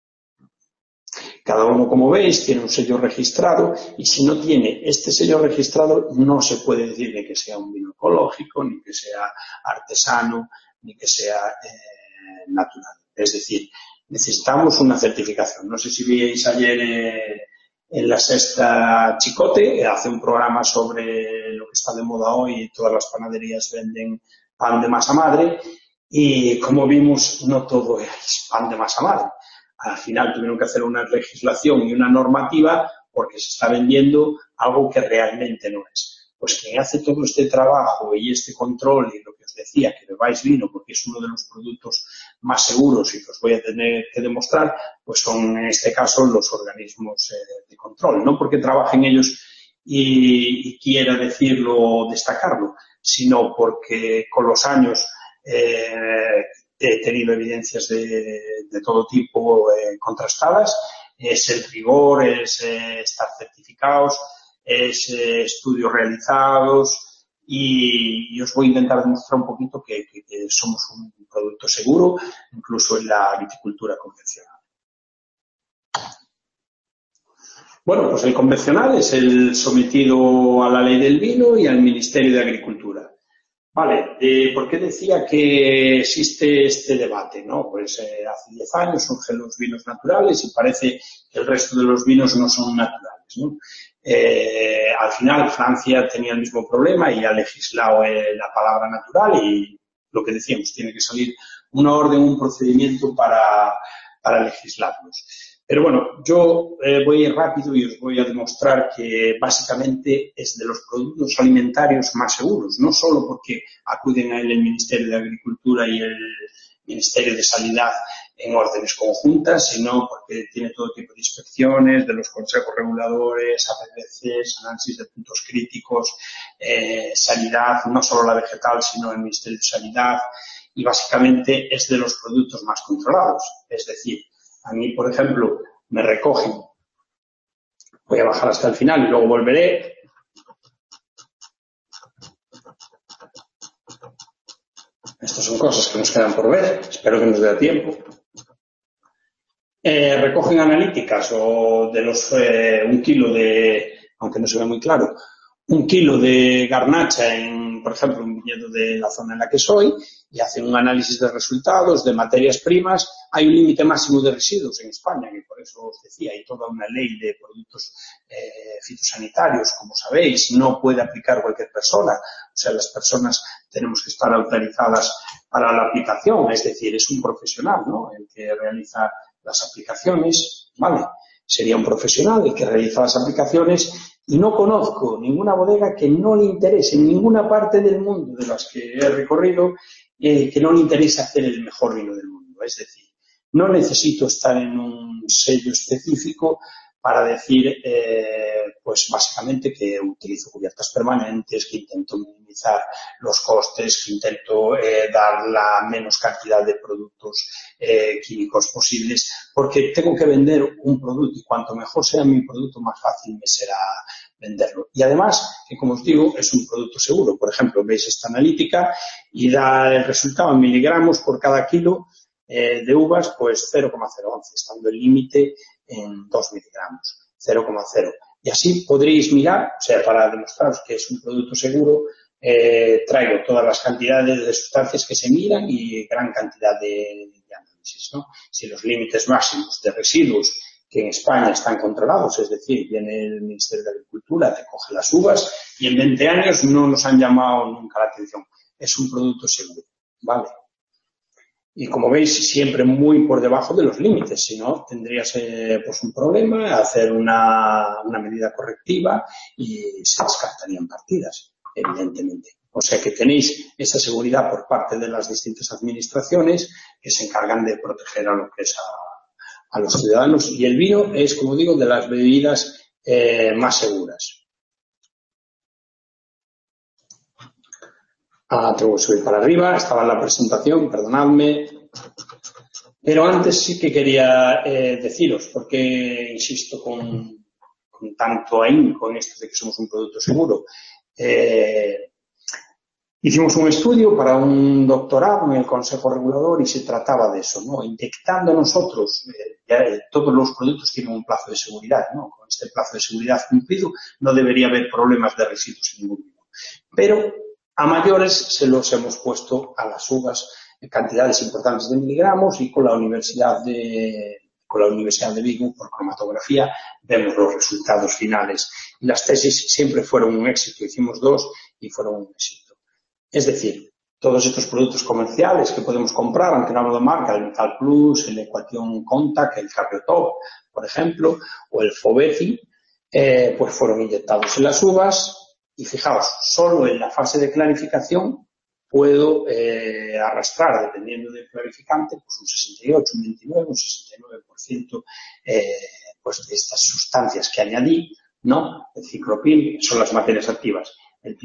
Cada uno, como veis, tiene un sello registrado y si no tiene este sello registrado no se puede decir ni que sea un vino ecológico, ni que sea artesano, ni que sea natural. Es decir, necesitamos una certificación. No sé si veis ayer en La Sexta Chicote, hace un programa sobre lo que está de moda hoy, todas las panaderías venden pan de masa madre y como vimos no todo es pan de masa madre. Al final tuvieron que hacer una legislación y una normativa porque se está vendiendo algo que realmente no es. Pues quien hace todo este trabajo y este control y lo que os decía, que bebáis vino porque es uno de los productos más seguros y que os voy a tener que demostrar, pues son en este caso los organismos de control. No porque trabajen ellos y quiera decirlo, destacarlo, sino porque con los años he tenido evidencias de todo tipo contrastadas. Es el rigor, es estar certificados, es estudios realizados y os voy a intentar demostrar un poquito que somos un producto seguro, incluso en la viticultura convencional. Bueno, pues el convencional es el sometido a la ley del vino y al Ministerio de Agricultura. Vale, ¿por qué decía que existe este debate? ¿No? Pues hace 10 años surgen los vinos naturales y parece que el resto de los vinos no son naturales, ¿no? Al final Francia tenía el mismo problema y ha legislado la palabra natural y lo que decíamos, tiene que salir una orden, un procedimiento para legislarlos. Pero bueno, yo voy a ir rápido y os voy a demostrar que básicamente es de los productos alimentarios más seguros, no solo porque acuden a él el Ministerio de Agricultura y el Ministerio de Sanidad en órdenes conjuntas, sino porque tiene todo tipo de inspecciones de los consejos reguladores, APPCs, análisis de puntos críticos, sanidad, no solo la vegetal, sino el Ministerio de Sanidad, y básicamente es de los productos más controlados. Es decir, a mí, por ejemplo, me recogen, voy a bajar hasta el final y luego volveré. Estas son cosas que nos quedan por ver, espero que nos dé tiempo. Recogen analíticas o de los 1 kilo de, aunque no se ve muy claro, 1 kilo de garnacha en, por ejemplo, un viñedo de la zona en la que soy y hacen un análisis de resultados, de materias primas. Hay un límite máximo de residuos en España, que por eso os decía, hay toda una ley de productos fitosanitarios, como sabéis, no puede aplicar cualquier persona. O sea, las personas tenemos que estar autorizadas para la aplicación, es decir, es un profesional, ¿no?, el que realiza las aplicaciones, ¿vale? Sería un profesional el que realiza las aplicaciones y no conozco ninguna bodega que no le interese en ninguna parte del mundo de las que he recorrido que no le interese hacer el mejor vino del mundo. Es decir, no necesito estar en un sello específico para decir, pues básicamente que utilizo cubiertas permanentes, que intento minimizar los costes, que intento dar la menos cantidad de productos químicos posibles, porque tengo que vender un producto y cuanto mejor sea mi producto, más fácil me será venderlo. Y además, que como os digo, es un producto seguro. Por ejemplo, veis esta analítica y da el resultado en miligramos por cada kilo de uvas, pues 0,011, estando el límite en 2 miligramos, 0,0. Y así podréis mirar, o sea, para demostraros que es un producto seguro, traigo todas las cantidades de sustancias que se miran y gran cantidad de análisis, ¿no? Si los límites máximos de residuos que en España están controlados, es decir, viene el Ministerio de Agricultura, te coge las uvas y en 20 años no nos han llamado nunca la atención. Es un producto seguro, ¿vale? Y como veis, siempre muy por debajo de los límites, si no tendrías pues un problema, hacer una medida correctiva y se descartarían partidas, evidentemente. O sea que tenéis esa seguridad por parte de las distintas administraciones que se encargan de proteger a lo que es a los ciudadanos. Y el vino es, como digo, de las bebidas más seguras. Tengo que subir para arriba, estaba en la presentación, perdonadme. Pero antes sí que quería deciros, porque insisto con tanto ahínco en esto de que somos un producto seguro. Hicimos un estudio para un doctorado en el Consejo Regulador y se trataba de eso, ¿no? Inyectando nosotros, todos los productos tienen un plazo de seguridad, ¿no? Con este plazo de seguridad cumplido no debería haber problemas de residuos en ningún vino. Pero a mayores se los hemos puesto a las uvas en cantidades importantes de miligramos y con la Universidad de Vigo, por cromatografía, vemos los resultados finales. Y las tesis siempre fueron un éxito, hicimos 2 y fueron un éxito. Es decir, todos estos productos comerciales que podemos comprar, aunque no hablo de marca, el Metal Plus, el Equation Contact, el Carriotop, por ejemplo, o el Foveti, pues fueron inyectados en las uvas y fijaos, solo en la fase de clarificación puedo arrastrar, dependiendo del clarificante, pues un 68, un 29, un 69% pues de estas sustancias que añadí, No, el ciclopil son las materias activas.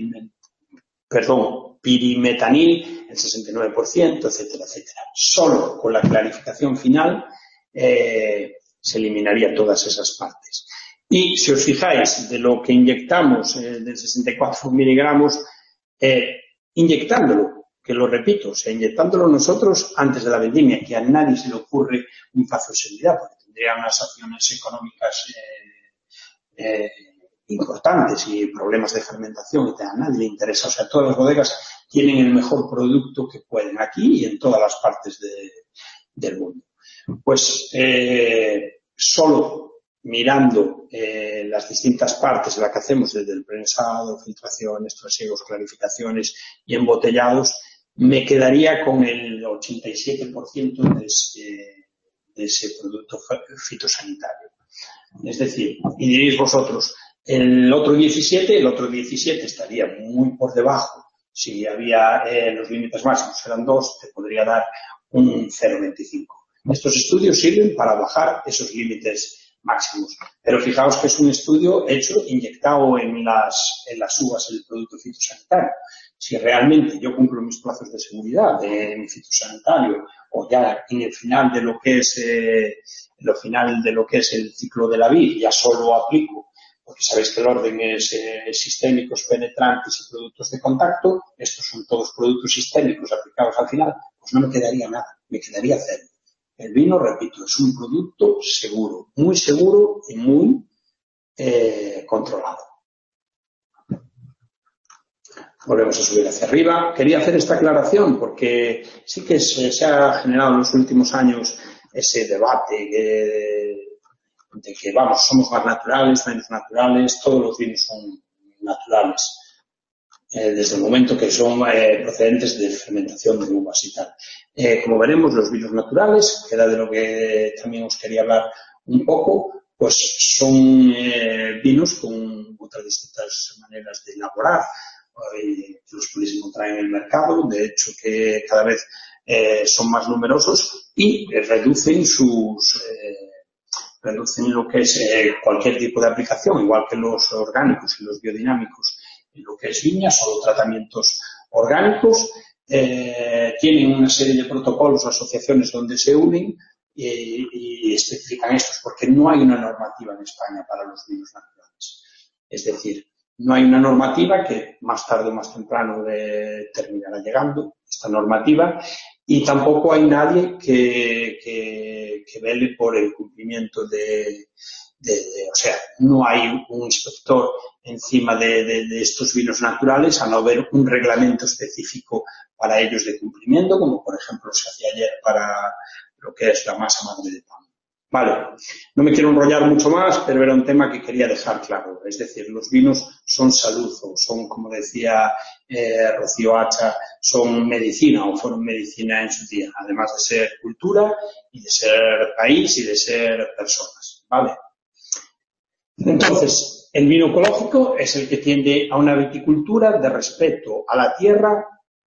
Pirimetanil, el 69%, etcétera, etcétera. Solo con la clarificación final se eliminaría todas esas partes. Y si os fijáis, de lo que inyectamos, del 64 miligramos, inyectándolo, que lo repito, o sea, inyectándolo nosotros antes de la vendimia, que a nadie se le ocurre un plazo de seguridad, porque tendría unas acciones económicas importantes y problemas de fermentación, y a nadie le interesa. O sea, todas las bodegas tienen el mejor producto que pueden aquí y en todas las partes del mundo. Pues solo mirando las distintas partes de la que hacemos, desde el prensado, filtraciones, trasiegos, clarificaciones y embotellados, me quedaría con el 87% de ese producto fitosanitario. Es decir, y diréis vosotros, el otro 17 estaría muy por debajo. Si había los límites máximos eran 2, te podría dar un 0,25. Estos estudios sirven para bajar esos límites máximos. Pero fijaos que es un estudio hecho, inyectado en las uvas el producto fitosanitario. Si realmente yo cumplo mis plazos de seguridad de mi fitosanitario o ya en el final de lo que es el ciclo de la vid, ya solo aplico, porque sabéis que el orden es sistémicos, penetrantes y productos de contacto. Estos son todos productos sistémicos aplicados al final, pues no me quedaría nada, me quedaría cero. El vino, repito, es un producto seguro y muy controlado. Volvemos a subir hacia arriba. Quería hacer esta aclaración porque sí que se ha generado en los últimos años ese debate de que, vamos, somos más naturales, menos naturales, todos los vinos son naturales, desde el momento que son procedentes de fermentación de uvas y tal. Como veremos, los vinos naturales, que era de lo que también os quería hablar un poco, pues son vinos con otras distintas maneras de elaborar, que los podéis encontrar en el mercado, de hecho que cada vez son más numerosos y reducen lo que es cualquier tipo de aplicación, igual que los orgánicos y los biodinámicos, en lo que es viña, solo tratamientos orgánicos, tienen una serie de protocolos o asociaciones donde se unen y especifican estos, porque no hay una normativa en España para los vinos naturales. Es decir, no hay una normativa que más tarde o más temprano terminará llegando, esta normativa, y tampoco hay nadie que vele por el cumplimiento o sea, no hay un inspector encima de estos vinos naturales, a no haber un reglamento específico para ellos de cumplimiento, como por ejemplo se hacía ayer para lo que es la masa madre de pan. Vale, no me quiero enrollar mucho más, pero era un tema que quería dejar claro. Es decir, los vinos son salud, o son, como decía Rocío Hacha, son medicina o fueron medicina en su día, además de ser cultura y de ser país y de ser personas. Vale. Entonces, el vino ecológico es el que tiende a una viticultura de respeto a la tierra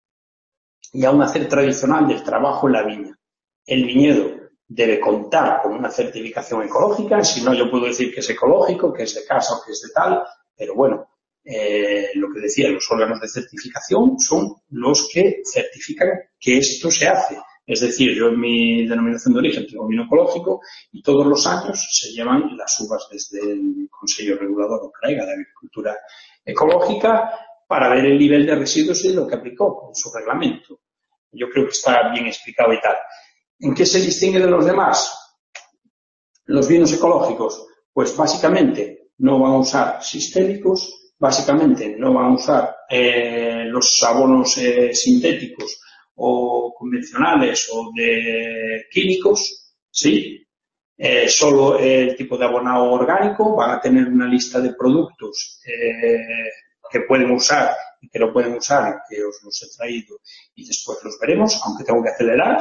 y a un hacer tradicional del trabajo en la viña. El viñedo debe contar con una certificación ecológica, si no yo puedo decir que es ecológico, que es de casa o que es de tal, pero bueno, lo que decía, los órganos de certificación son los que certifican que esto se hace. Es decir, yo en mi denominación de origen tengo vino ecológico y todos los años se llevan las uvas desde el Consejo Regulador o CREGA de Agricultura Ecológica para ver el nivel de residuos y lo que aplicó en su reglamento. Yo creo que está bien explicado y tal. ¿En qué se distingue de los demás? Los vinos ecológicos, pues básicamente no van a usar sistémicos, básicamente no van a usar los abonos sintéticos o convencionales o de químicos, ¿sí? Solo el tipo de abonado orgánico, van a tener una lista de productos que pueden usar y que no pueden usar, que os los he traído y después los veremos, aunque tengo que acelerar.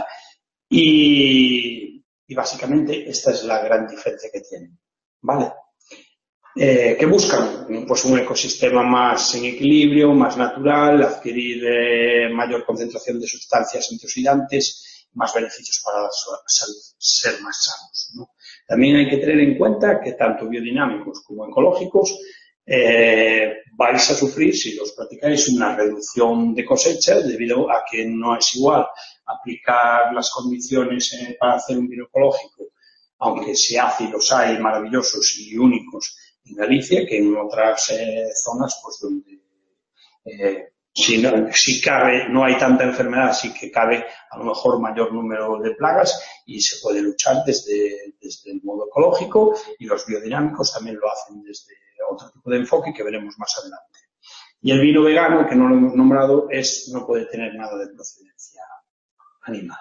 Y básicamente esta es la gran diferencia que tienen, ¿vale? ¿Qué buscan? Pues un ecosistema más en equilibrio, más natural, adquirir mayor concentración de sustancias antioxidantes más beneficios para la salud, ser más sanos, ¿no? También hay que tener en cuenta que tanto biodinámicos como ecológicos vais a sufrir, si los practicáis, una reducción de cosecha debido a que no es igual aplicar las condiciones para hacer un vino ecológico, aunque se hace y los hay maravillosos y únicos en Galicia, que en otras zonas pues donde si cabe, no hay tanta enfermedad, sí que cabe a lo mejor mayor número de plagas y se puede luchar desde el modo ecológico, y los biodinámicos también lo hacen desde otro tipo de enfoque que veremos más adelante. Y el vino vegano, que no lo hemos nombrado, no puede tener nada de procedencia animal.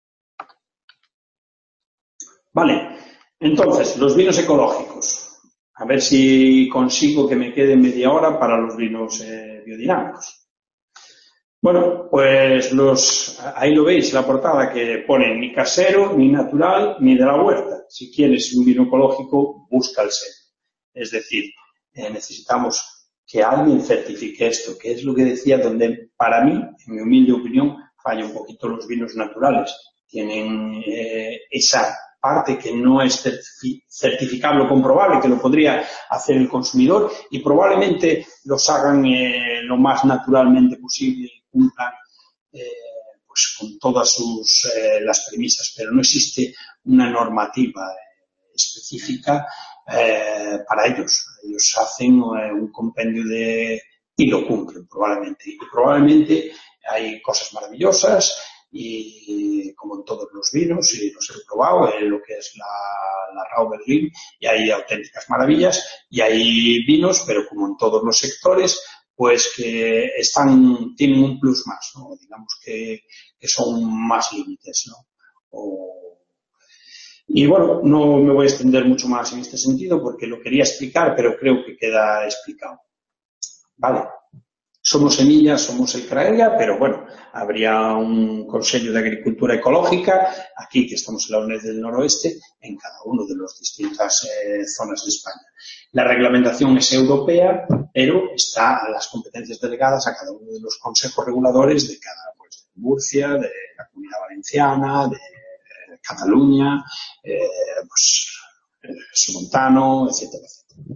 Vale, entonces, los vinos ecológicos. A ver si consigo que me quede media hora para los vinos biodinámicos. Bueno, pues ahí lo veis, la portada que pone ni casero, ni natural, ni de la huerta. Si quieres un vino ecológico, busca el sello. Es decir, necesitamos que alguien certifique esto, que es lo que decía, donde para mí, en mi humilde opinión, falla un poquito los vinos naturales. Tienen esa parte que no es certificable o comprobable, que lo podría hacer el consumidor, y probablemente los hagan lo más naturalmente posible, cumplan pues con todas las premisas, pero no existe una normativa específica para ellos. Ellos hacen un compendio y lo cumplen probablemente. Y probablemente hay cosas maravillosas, y como en todos los vinos, y los he probado, lo que es la Rauh Berlin, y hay auténticas maravillas, y hay vinos, pero como en todos los sectores, pues que tienen un plus más, ¿no? Digamos que son más límites, ¿no? Y bueno, no me voy a extender mucho más en este sentido porque lo quería explicar, pero creo que queda explicado. Vale. Somos Semillas, somos el CRAEGA, pero bueno, habría un Consejo de Agricultura Ecológica, aquí que estamos en la UNED del Noroeste, en cada uno de las distintas zonas de España. La reglamentación es europea, pero está las competencias delegadas a cada uno de los consejos reguladores de cada, pues, de Murcia, de la Comunidad Valenciana, de Cataluña, pues, Somontano, etcétera, etcétera.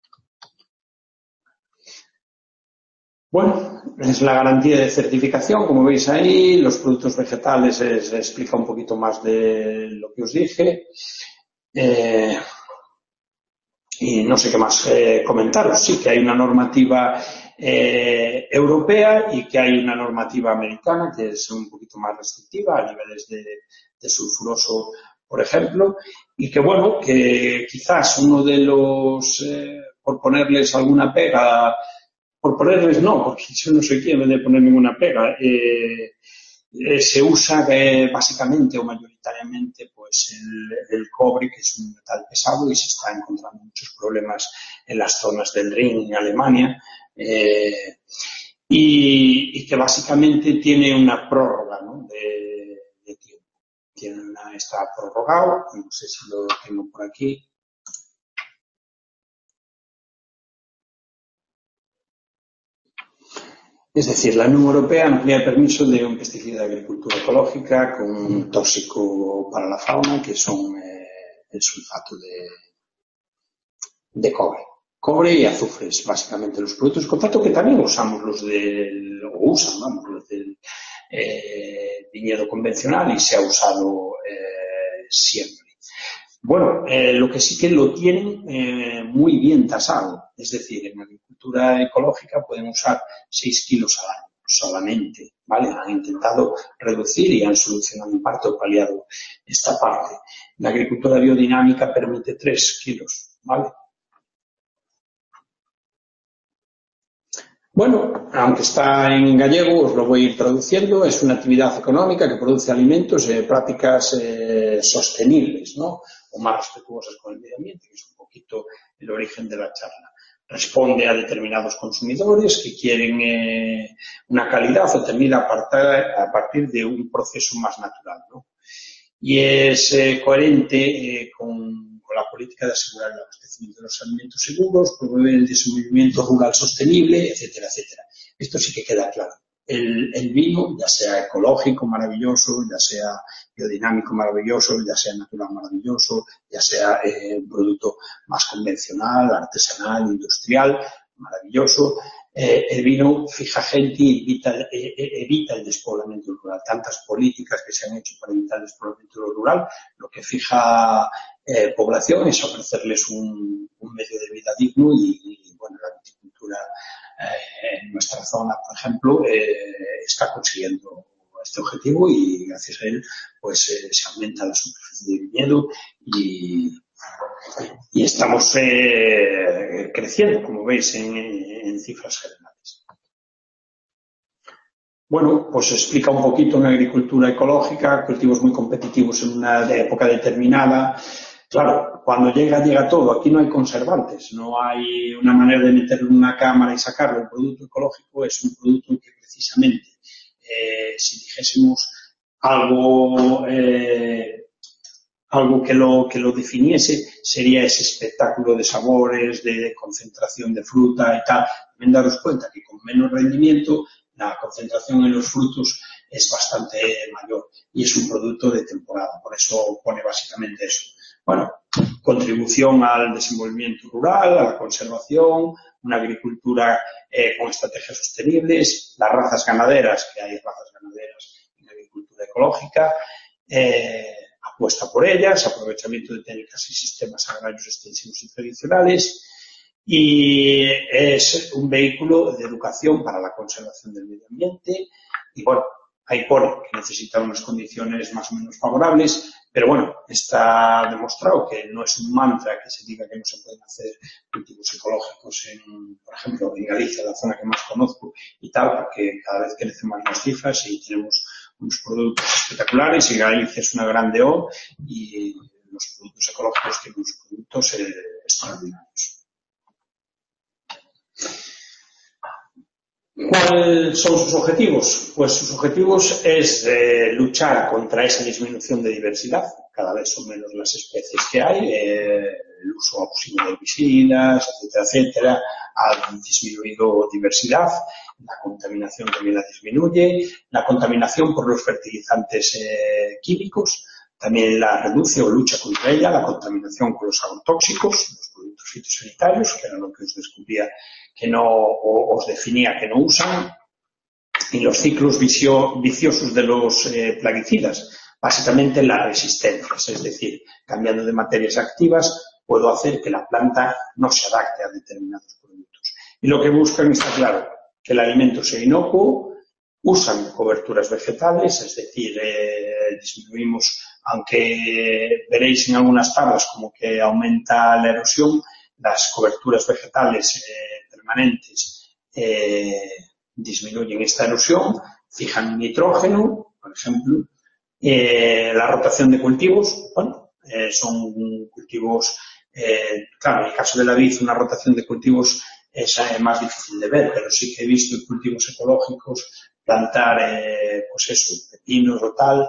Bueno, es la garantía de certificación, como veis ahí. Los productos vegetales se explica un poquito más de lo que os dije. Y no sé qué más comentaros. Sí que hay una normativa europea y que hay una normativa americana que es un poquito más restrictiva a niveles de sulfuroso, por ejemplo, y que bueno, que quizás uno de los, por ponerles alguna pega, por ponerles no, porque yo no soy quien de poner ninguna pega, se usa básicamente o mayoritariamente pues el cobre, que es un metal pesado, y se está encontrando muchos problemas en las zonas del Rin, en Alemania, y que básicamente tiene una prórroga, ¿no? de tiempo. Está prorrogado, no sé si lo tengo por aquí. Es decir, la Unión Europea amplía el permiso de un pesticida de agricultura ecológica con un tóxico para la fauna, que son el sulfato de cobre. Cobre y azufres, básicamente los productos de contacto, que también usamos los del viñedo convencional, y se ha usado siempre. Bueno, lo que sí que lo tienen muy bien tasado, es decir, en agricultura ecológica pueden usar 6 kilos al año solamente, ¿vale? Han intentado reducir y han solucionado en parte o paliado esta parte. La agricultura biodinámica permite 3 kilos, ¿vale? Bueno, aunque está en gallego, os lo voy a ir traduciendo. Es una actividad económica que produce alimentos y prácticas sostenibles, ¿no? O más respetuosas con el medio ambiente, que es un poquito el origen de la charla. Responde a determinados consumidores que quieren una calidad obtenida a partir de un proceso más natural, ¿no? Y es coherente con la política de asegurar el abastecimiento de los alimentos seguros, promover el desenvolvimiento rural sostenible, etcétera, etcétera. Esto sí que queda claro. el vino, ya sea ecológico maravilloso, ya sea biodinámico maravilloso, ya sea natural maravilloso, ya sea un producto más convencional, artesanal, industrial, maravilloso. El vino fija gente y evita el despoblamiento rural. Tantas políticas que se han hecho para evitar el despoblamiento rural, lo que fija población es ofrecerles un medio de vida digno y bueno, la agricultura en nuestra zona, por ejemplo, está consiguiendo este objetivo y gracias a él pues se aumenta la superficie de viñedo y estamos creciendo, como veis, en cifras generales. Bueno, pues explica un poquito en agricultura ecológica, cultivos muy competitivos en una época determinada. Claro, cuando llega todo. Aquí no hay conservantes, no hay una manera de meterlo en una cámara y sacarlo. El producto ecológico es un producto que precisamente, si dijésemos algo que lo definiese, sería ese espectáculo de sabores, de concentración de fruta y tal. También daros cuenta que con menos rendimiento la concentración en los frutos es bastante mayor y es un producto de temporada, por eso pone básicamente eso. Bueno, contribución al desenvolvimiento rural, a la conservación, una agricultura con estrategias sostenibles, las razas ganaderas, que hay razas ganaderas en agricultura ecológica, apuesta por ellas, aprovechamiento de técnicas y sistemas agrarios extensivos y tradicionales, y es un vehículo de educación para la conservación del medio ambiente y bueno, ahí pone que necesita unas condiciones más o menos favorables, pero bueno, está demostrado que no es un mantra que se diga que no se pueden hacer cultivos ecológicos por ejemplo, en Galicia, la zona que más conozco y tal, porque cada vez crecen más las cifras y tenemos unos productos espectaculares y Galicia es una grande O y los productos ecológicos tienen unos productos extraordinarios. ¿Cuáles son sus objetivos? Pues sus objetivos es luchar contra esa disminución de diversidad. Cada vez son menos las especies que hay, el uso abusivo de herbicidas, etcétera, etcétera, ha disminuido diversidad, la contaminación también la disminuye, la contaminación por los fertilizantes químicos también la reduce o lucha contra ella, la contaminación con los agrotóxicos, los productos fitosanitarios, que era lo que os descubría que no, o os definía que no usan, y los ciclos viciosos de los plaguicidas, básicamente las resistencias, es decir, cambiando de materias activas, puedo hacer que la planta no se adapte a determinados productos. Y lo que buscan está claro, que el alimento sea inocuo, usan coberturas vegetales, es decir, disminuimos, aunque veréis en algunas tablas como que aumenta la erosión, las coberturas vegetales permanentes disminuyen esta erosión, fijan nitrógeno, por ejemplo, la rotación de cultivos, bueno, son cultivos, claro, en el caso de la vid una rotación de cultivos es más difícil de ver, pero sí que he visto en cultivos ecológicos plantar, pues eso, pepinos o tal,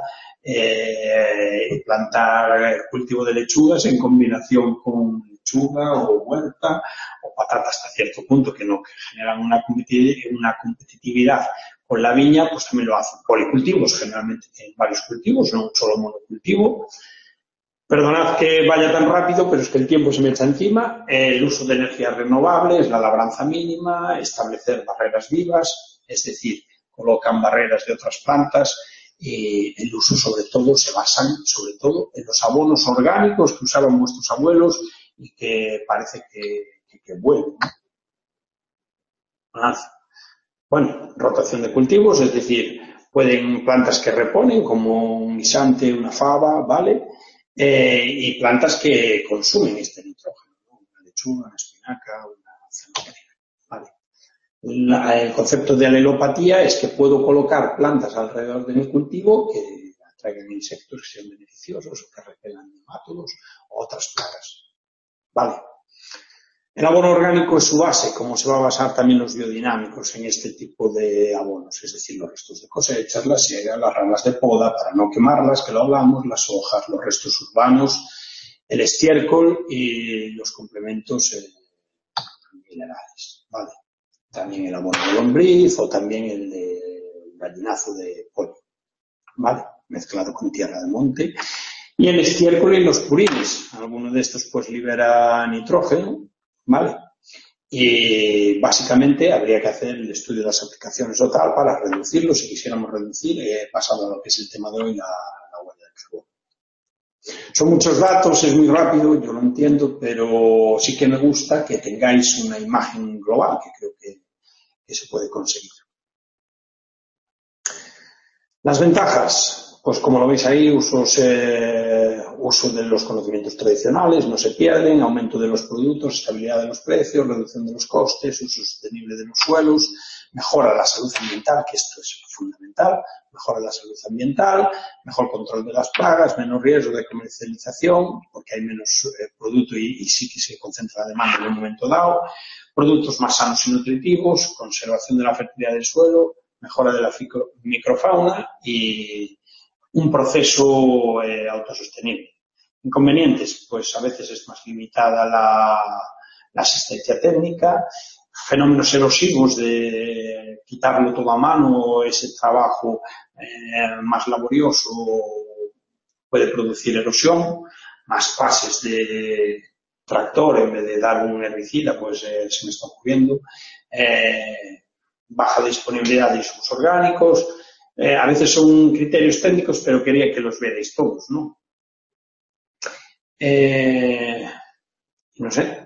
plantar cultivo de lechugas en combinación con lechuga o huerta o patata hasta cierto punto que no que generan una competitividad con la viña, pues también lo hacen. Policultivos, generalmente tienen varios cultivos, no un solo monocultivo. Perdonad que vaya tan rápido, pero es que el tiempo se me echa encima. El uso de energías renovables, la labranza mínima, establecer barreras vivas, es decir, colocan barreras de otras plantas y el uso sobre todo se basan sobre todo en los abonos orgánicos que usaban nuestros abuelos y que parece que vuelven. Bueno, rotación de cultivos, es decir, pueden plantas que reponen como un guisante, una faba, ¿vale? Y plantas que consumen este nitrógeno, ¿no? Una lechuga, una espinaca, una zanahoria, ¿vale? El concepto de alelopatía es que puedo colocar plantas alrededor de mi cultivo que atraigan insectos que sean beneficiosos o que repelan nemátodos o otras plagas. Vale. El abono orgánico es su base, como se va a basar también los biodinámicos en este tipo de abonos, es decir, los restos de cosechas, la siega, las ramas de poda para no quemarlas, que lo hablamos, las hojas, los restos urbanos, el estiércol y los complementos minerales, ¿vale? También el abono de lombriz o también el de gallinazo de pollo, ¿vale? Mezclado con tierra de monte. Y el estiércol y los purines. Algunos de estos pues libera nitrógeno, ¿vale? Y básicamente habría que hacer el estudio de las aplicaciones o tal para reducirlo, si quisiéramos reducir, pasado a lo que es el tema de hoy, la huella de carbono. Son muchos datos, es muy rápido, yo lo entiendo, pero sí que me gusta que tengáis una imagen global, que creo que se puede conseguir. Las ventajas, pues como lo veis ahí, uso de los conocimientos tradicionales, no se pierden, aumento de los productos, estabilidad de los precios, reducción de los costes, uso sostenible de los suelos, mejora la salud ambiental, que esto es fundamental, mejora la salud ambiental, mejor control de las plagas, menos riesgo de comercialización, porque hay menos producto y sí que se concentra la demanda en un momento dado, productos más sanos y nutritivos, conservación de la fertilidad del suelo, mejora de la microfauna y un proceso autosostenible. Inconvenientes, pues a veces es más limitada la asistencia técnica, fenómenos erosivos de quitarlo todo a mano, ese trabajo más laborioso puede producir erosión, más pases de tractor en vez de dar un herbicida, pues se me está ocurriendo, baja disponibilidad de insumos orgánicos, a veces son criterios técnicos, pero quería que los vierais todos, ¿no? No sé.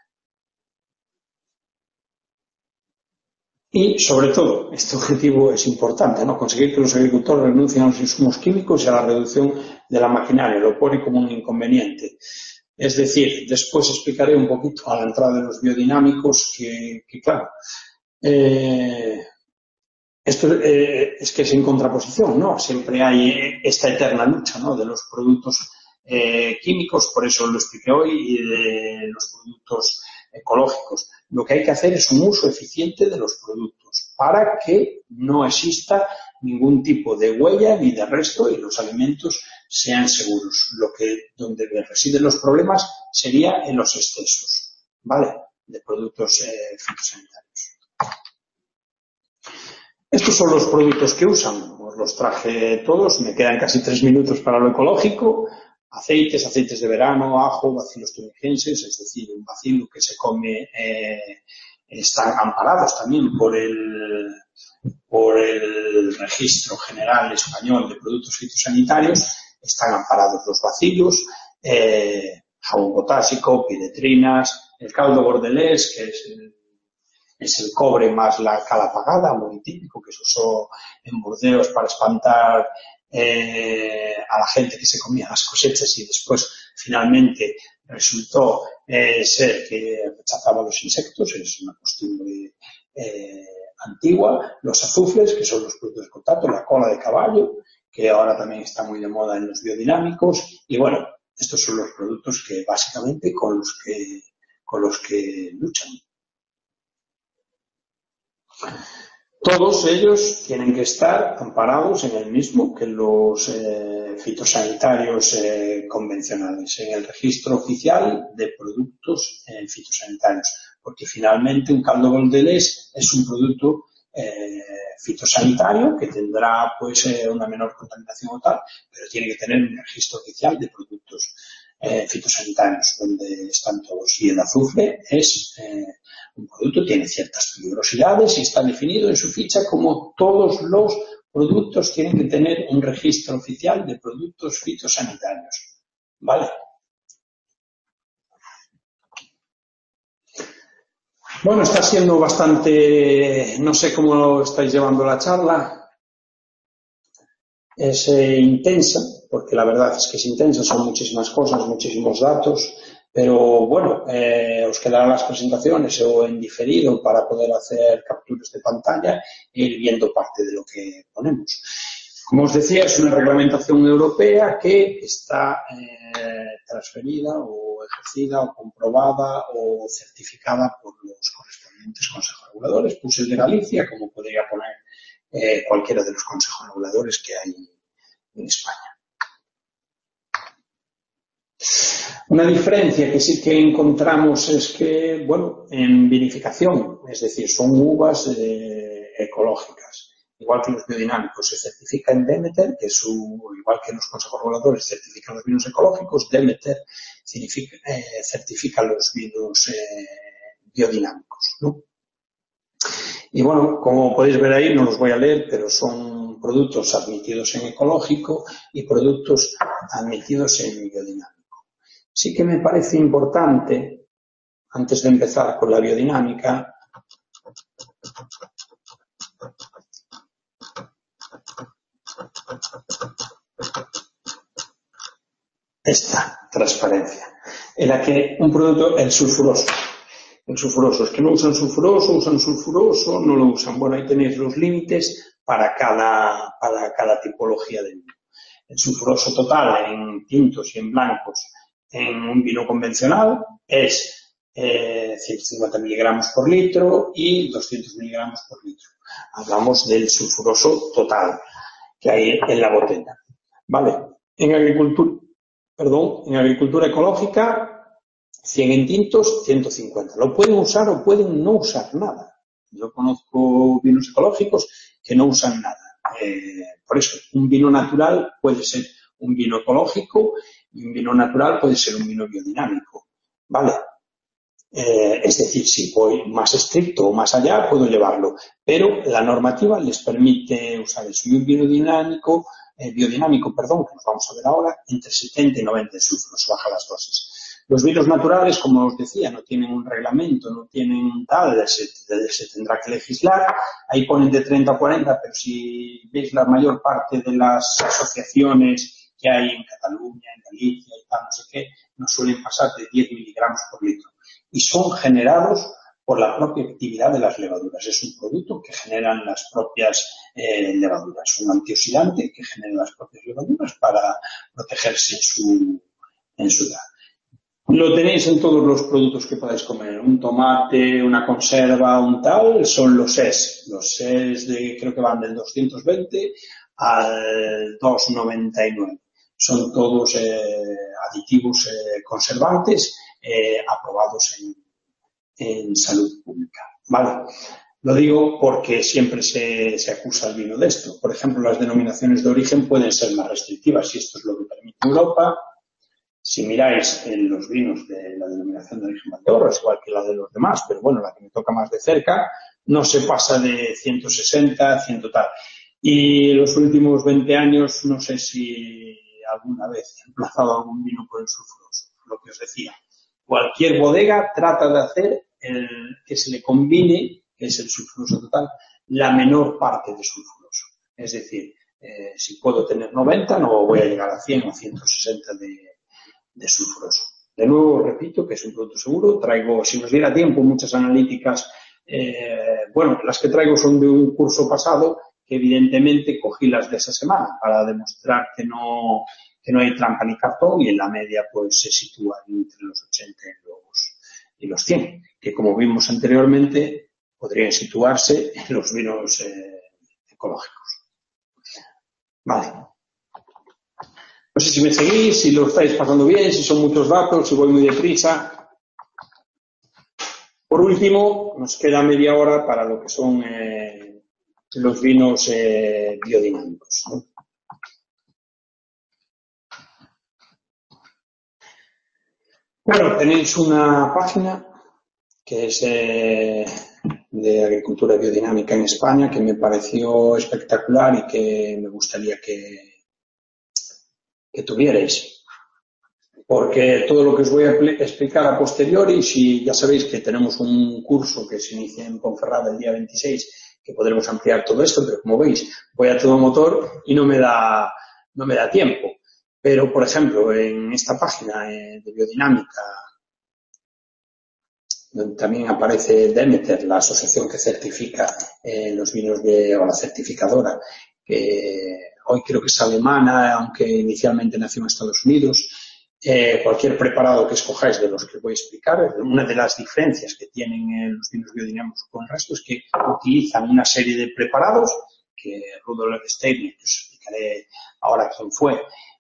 Y, sobre todo, este objetivo es importante, ¿no? Conseguir que los agricultores renuncien a los insumos químicos y a la reducción de la maquinaria. Lo pone como un inconveniente. Es decir, después explicaré un poquito a la entrada de los biodinámicos que claro, esto es que es en contraposición, ¿no? Siempre hay esta eterna lucha, ¿no? De los productos químicos, por eso lo expliqué hoy, y de los productos ecológicos. Lo que hay que hacer es un uso eficiente de los productos para que no exista ningún tipo de huella ni de resto y los alimentos sean seguros. Donde residen los problemas sería en los excesos, ¿vale? De productos fitosanitarios. Estos son los productos que usan. Os los traje todos. Me quedan casi 3 minutos para lo ecológico. Aceites de verano, ajo, bacilos tunicenses, es decir, un bacilo que se come, están amparados también por el Registro General Español de Productos Fitosanitarios, están amparados los bacilos, jabón potásico, piretrinas, el caldo bordelés, que es el cobre más la cala apagada, muy típico, que se usó en Burdeos para espantar a la gente que se comía las cosechas y después finalmente resultó ser que rechazaba los insectos, es una costumbre antigua, los azufres, que son los productos de contacto, la cola de caballo, que ahora también está muy de moda en los biodinámicos, y bueno, estos son los productos que básicamente con los que luchan. Todos ellos tienen que estar amparados en el mismo que los fitosanitarios convencionales, en el registro oficial de productos fitosanitarios, porque finalmente un caldo bordelés es un producto fitosanitario que tendrá pues una menor contaminación o tal, pero tiene que tener un registro oficial de productos fitosanitarios donde están todos, y el azufre es un producto, tiene ciertas peligrosidades y está definido en su ficha como todos los productos tienen que tener un registro oficial de productos fitosanitarios, ¿vale? Bueno, está siendo bastante, no sé cómo estáis llevando la charla, es intensa, porque la verdad es que es intensa, son muchísimas cosas, muchísimos datos, pero bueno, os quedarán las presentaciones o en diferido para poder hacer capturas de pantalla e ir viendo parte de lo que ponemos. Como os decía, es una reglamentación europea que está transferida o ejercida o comprobada o certificada por los correspondientes consejos reguladores. Puse el de Galicia, como podría poner cualquiera de los consejos reguladores que hay en España. Una diferencia que sí que encontramos es que, bueno, en vinificación, es decir, son uvas ecológicas. igual que los biodinámicos, se certifica en Demeter, que es igual que los consejos reguladores certifican los vinos ecológicos, Demeter certifica los vinos biodinámicos, ¿no? Y bueno, como podéis ver ahí, no los voy a leer, pero son productos admitidos en ecológico y productos admitidos en biodinámico. Sí que me parece importante, antes de empezar con la biodinámica, esta transparencia, en la que un producto, el sulfuroso, es que no usan sulfuroso, no lo usan. Bueno, ahí tenéis los límites para cada tipología de vino. El sulfuroso total en tintos y en blancos en un vino convencional es 150 miligramos por litro y 200 miligramos por litro. Hablamos del sulfuroso total que hay en la botella. Vale, en agricultura ecológica, 100 en tintos, 150. Lo pueden usar o pueden no usar nada. Yo conozco vinos ecológicos que no usan nada. Por eso, un vino natural puede ser un vino ecológico y un vino natural puede ser un vino biodinámico. ¿Vale? Es decir, si voy más estricto o más allá, puedo llevarlo. Pero la normativa les permite usar eso. Y un vino biodinámico, que nos vamos a ver ahora, entre 70 y 90 de sulfuros, baja las dosis. Los vinos naturales, como os decía, no tienen un reglamento, no tienen tal, se tendrá que legislar. Ahí ponen de 30 a 40, pero si veis la mayor parte de las asociaciones que hay en Cataluña, en Galicia y tal, no sé qué, no suelen pasar de 10 miligramos por litro. Y son generados por la propia actividad de las levaduras. Es un producto que generan las propias levaduras, un antioxidante que generan las propias levaduras para protegerse en su edad. Lo tenéis en todos los productos que podáis comer. Un tomate, una conserva, un tal, son los SES. Los SES creo que van del 220 al 299. Son todos aditivos conservantes aprobados en salud pública. ¿Vale? Lo digo porque siempre se acusa al vino de esto. Por ejemplo, las denominaciones de origen pueden ser más restrictivas y esto es lo que permite Europa. Si miráis en los vinos de la denominación de origen Valdeorra, es igual que la de los demás, pero bueno, la que me toca más de cerca, no se pasa de 160, 100 tal. Y los últimos 20 años, no sé si alguna vez he emplazado algún vino por el sulfuroso, lo que os decía. Cualquier bodega trata de hacer que se le combine, que es el sulfuroso total, la menor parte de sulfuroso. Es decir, si puedo tener 90, no voy a llegar a 100 o 160 de sulfuroso. De nuevo, repito que es un producto seguro. Traigo, si nos diera tiempo, muchas analíticas. Las que traigo son de un curso pasado, que evidentemente cogí las de esa semana para demostrar que no hay trampa ni cartón y en la media pues se sitúa entre los 80 y los 100, que como vimos anteriormente podrían situarse en los vinos ecológicos. Vale. No sé si me seguís, si lo estáis pasando bien, si son muchos datos, si voy muy deprisa. Por último, nos queda media hora para lo que son los vinos biodinámicos, ¿no? Bueno, tenéis una página que es de agricultura biodinámica en España que me pareció espectacular y que me gustaría que tuvierais. Porque todo lo que os voy a explicar a posteriori, si ya sabéis que tenemos un curso que se inicia en Ponferrada el día 26, que podremos ampliar todo esto, pero como veis, voy a todo motor y no me da tiempo. Pero, por ejemplo, en esta página de biodinámica, donde también aparece Demeter, la asociación que certifica los vinos o la certificadora, que hoy creo que es alemana, aunque inicialmente nació en Estados Unidos. Cualquier preparado que escojáis de los que voy a explicar, una de las diferencias que tienen los vinos biodinámicos con el resto es que utilizan una serie de preparados que Rudolf Steiner, que os explicaré ahora quién fue,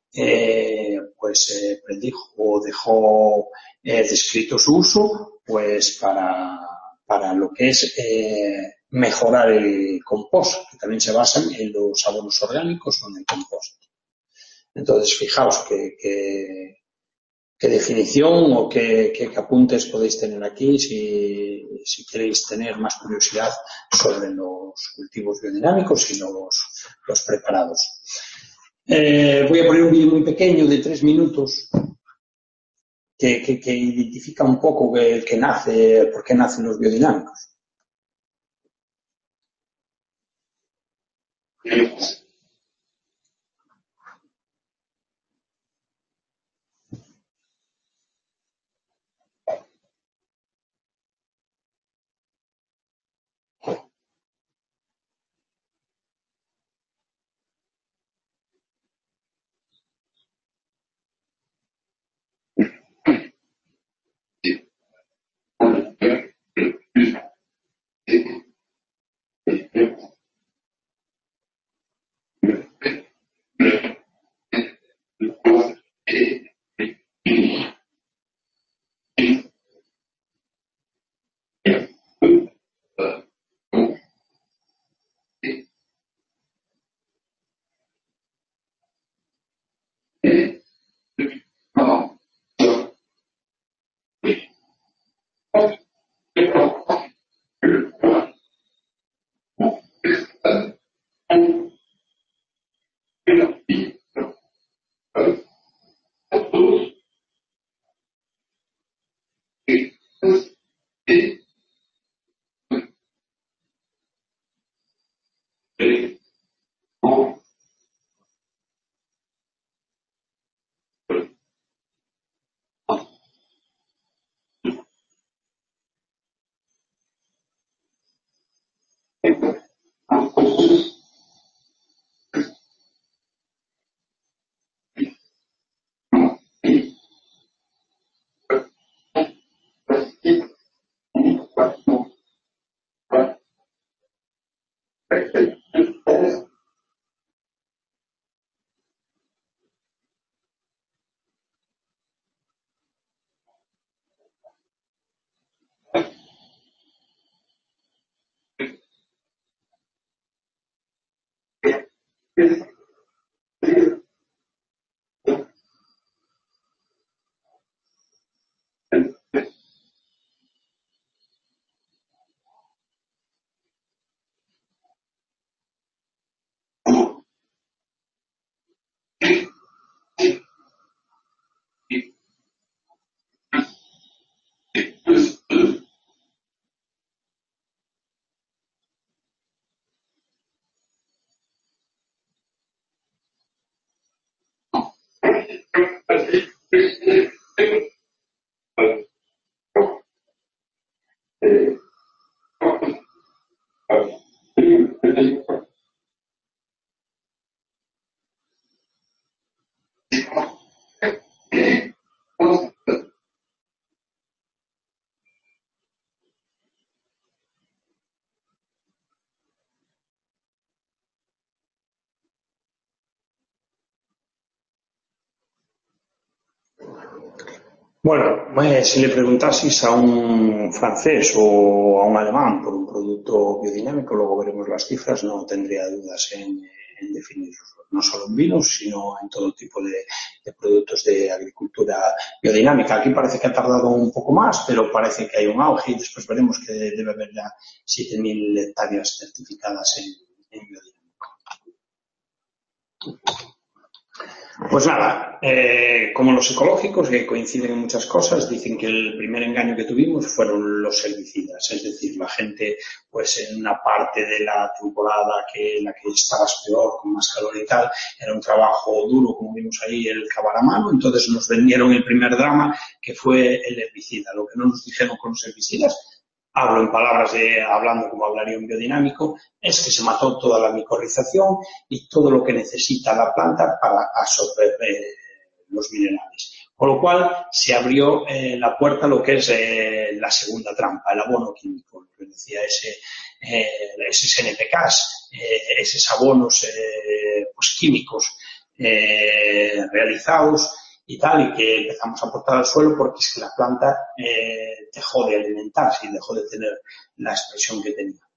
predijo o dejó descrito su uso pues para lo que es mejorar el compost, que también se basan en los abonos orgánicos o en el compost. Entonces, fijaos qué definición o qué apuntes podéis tener aquí si queréis tener más curiosidad sobre los cultivos biodinámicos y los preparados. Voy a poner un vídeo muy pequeño de 3 minutos que identifica un poco por qué nacen los biodinámicos. Bueno, si le preguntaseis a un francés o a un alemán por un producto biodinámico, luego veremos las cifras, no tendría dudas en definirlo, no solo en vinos, sino en todo tipo de productos de agricultura biodinámica. Aquí parece que ha tardado un poco más, pero parece que hay un auge y después veremos que debe haber ya 7.000 hectáreas certificadas en biodinámico. Pues nada, como los ecológicos, que coinciden en muchas cosas, dicen que el primer engaño que tuvimos fueron los herbicidas, es decir, la gente, pues en una parte de la temporada la que estabas peor, con más calor y tal, era un trabajo duro, como vimos ahí, el cavar a mano, entonces nos vendieron el primer drama, que fue el herbicida. Lo que no nos dijeron con los herbicidas, hablo en palabras hablando como hablaría un biodinámico, es que se mató toda la micorrización y todo lo que necesita la planta para absorber los minerales. Con lo cual se abrió la puerta a lo que es la segunda trampa, el abono químico, lo que decía esos NPKs, esos abonos pues químicos realizados y tal, y que empezamos a aportar al suelo porque es que la planta dejó de alimentarse y dejó de tener la expresión que tenía.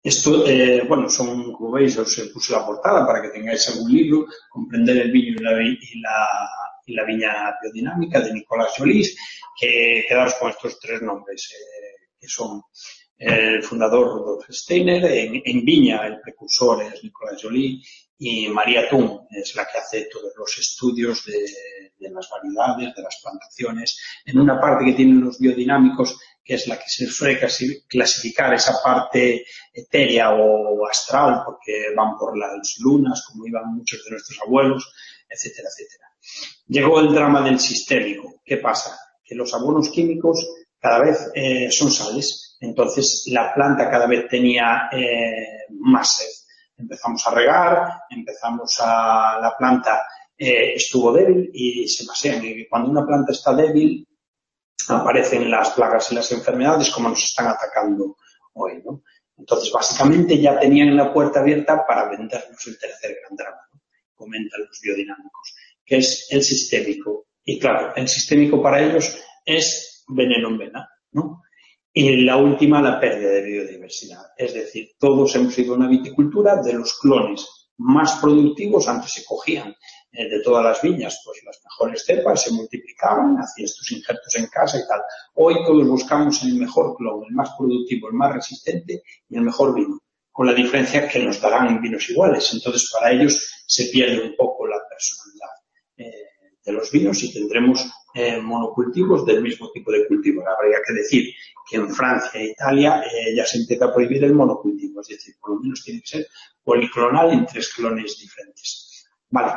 Esto, bueno, son, como veis, os puse la portada para que tengáis algún libro, Comprender el viño y la viña biodinámica, de Nicolas Jolis, que quedaros con estos tres nombres, que son el fundador Rudolf Steiner, en viña el precursor es Nicolas Jolis, y María Thun es la que hace todos los estudios de las variedades, de las plantaciones. En una parte que tienen los biodinámicos, que es la que se suele clasificar esa parte etérea o astral, porque van por las lunas, como iban muchos de nuestros abuelos, etcétera, etcétera. Llegó el drama del sistémico. ¿Qué pasa? Que los abonos químicos cada vez son sales, entonces la planta cada vez tenía más sed. Empezamos a regar, la planta estuvo débil y se pasean. Y cuando una planta está débil, aparecen las plagas y las enfermedades como nos están atacando hoy, ¿no? Entonces, básicamente ya tenían la puerta abierta para vendernos el tercer gran drama, ¿no? Comentan los biodinámicos, que es el sistémico. Y claro, el sistémico para ellos es veneno en vena, ¿no? Y la última, la pérdida de biodiversidad. Es decir, todos hemos ido a una viticultura de los clones más productivos. Antes se cogían de todas las viñas, pues las mejores cepas se multiplicaban, hacía estos injertos en casa y tal. Hoy todos buscamos el mejor clon, el más productivo, el más resistente y el mejor vino, con la diferencia que nos darán vinos iguales. Entonces, para ellos se pierde un poco la personalidad de los vinos y tendremos monocultivos del mismo tipo de cultivo. Habría que decir que en Francia e Italia ya se empieza a prohibir el monocultivo, es decir, por lo menos tiene que ser policlonal en 3 clones diferentes. Vale.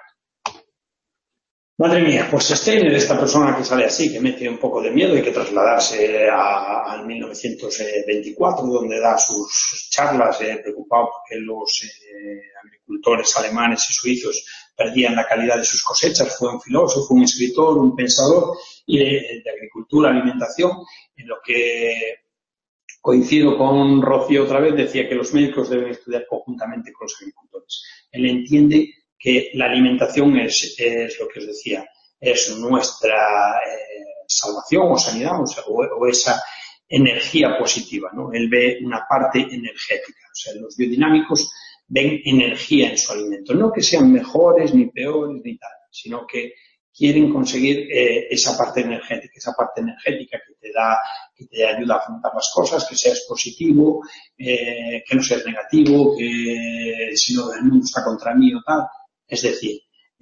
Madre mía, pues Steiner, esta persona que sale así, que mete un poco de miedo, hay que trasladarse al 1924, donde da sus charlas, preocupado porque los agricultores alemanes y suizos perdían la calidad de sus cosechas. Fue un filósofo, un escritor, un pensador y de agricultura, alimentación, en lo que coincido con Rocío otra vez, decía que los médicos deben estudiar conjuntamente con los agricultores. Él entiende que la alimentación es lo que os decía, es nuestra salvación o sanidad o esa energía positiva, ¿no? Él ve una parte energética. O sea, los biodinámicos ven energía en su alimento. No que sean mejores ni peores ni tal, sino que quieren conseguir esa parte energética que te ayuda a afrontar las cosas, que seas positivo, que no seas negativo, que si no el mundo está contra mí o tal. Es decir,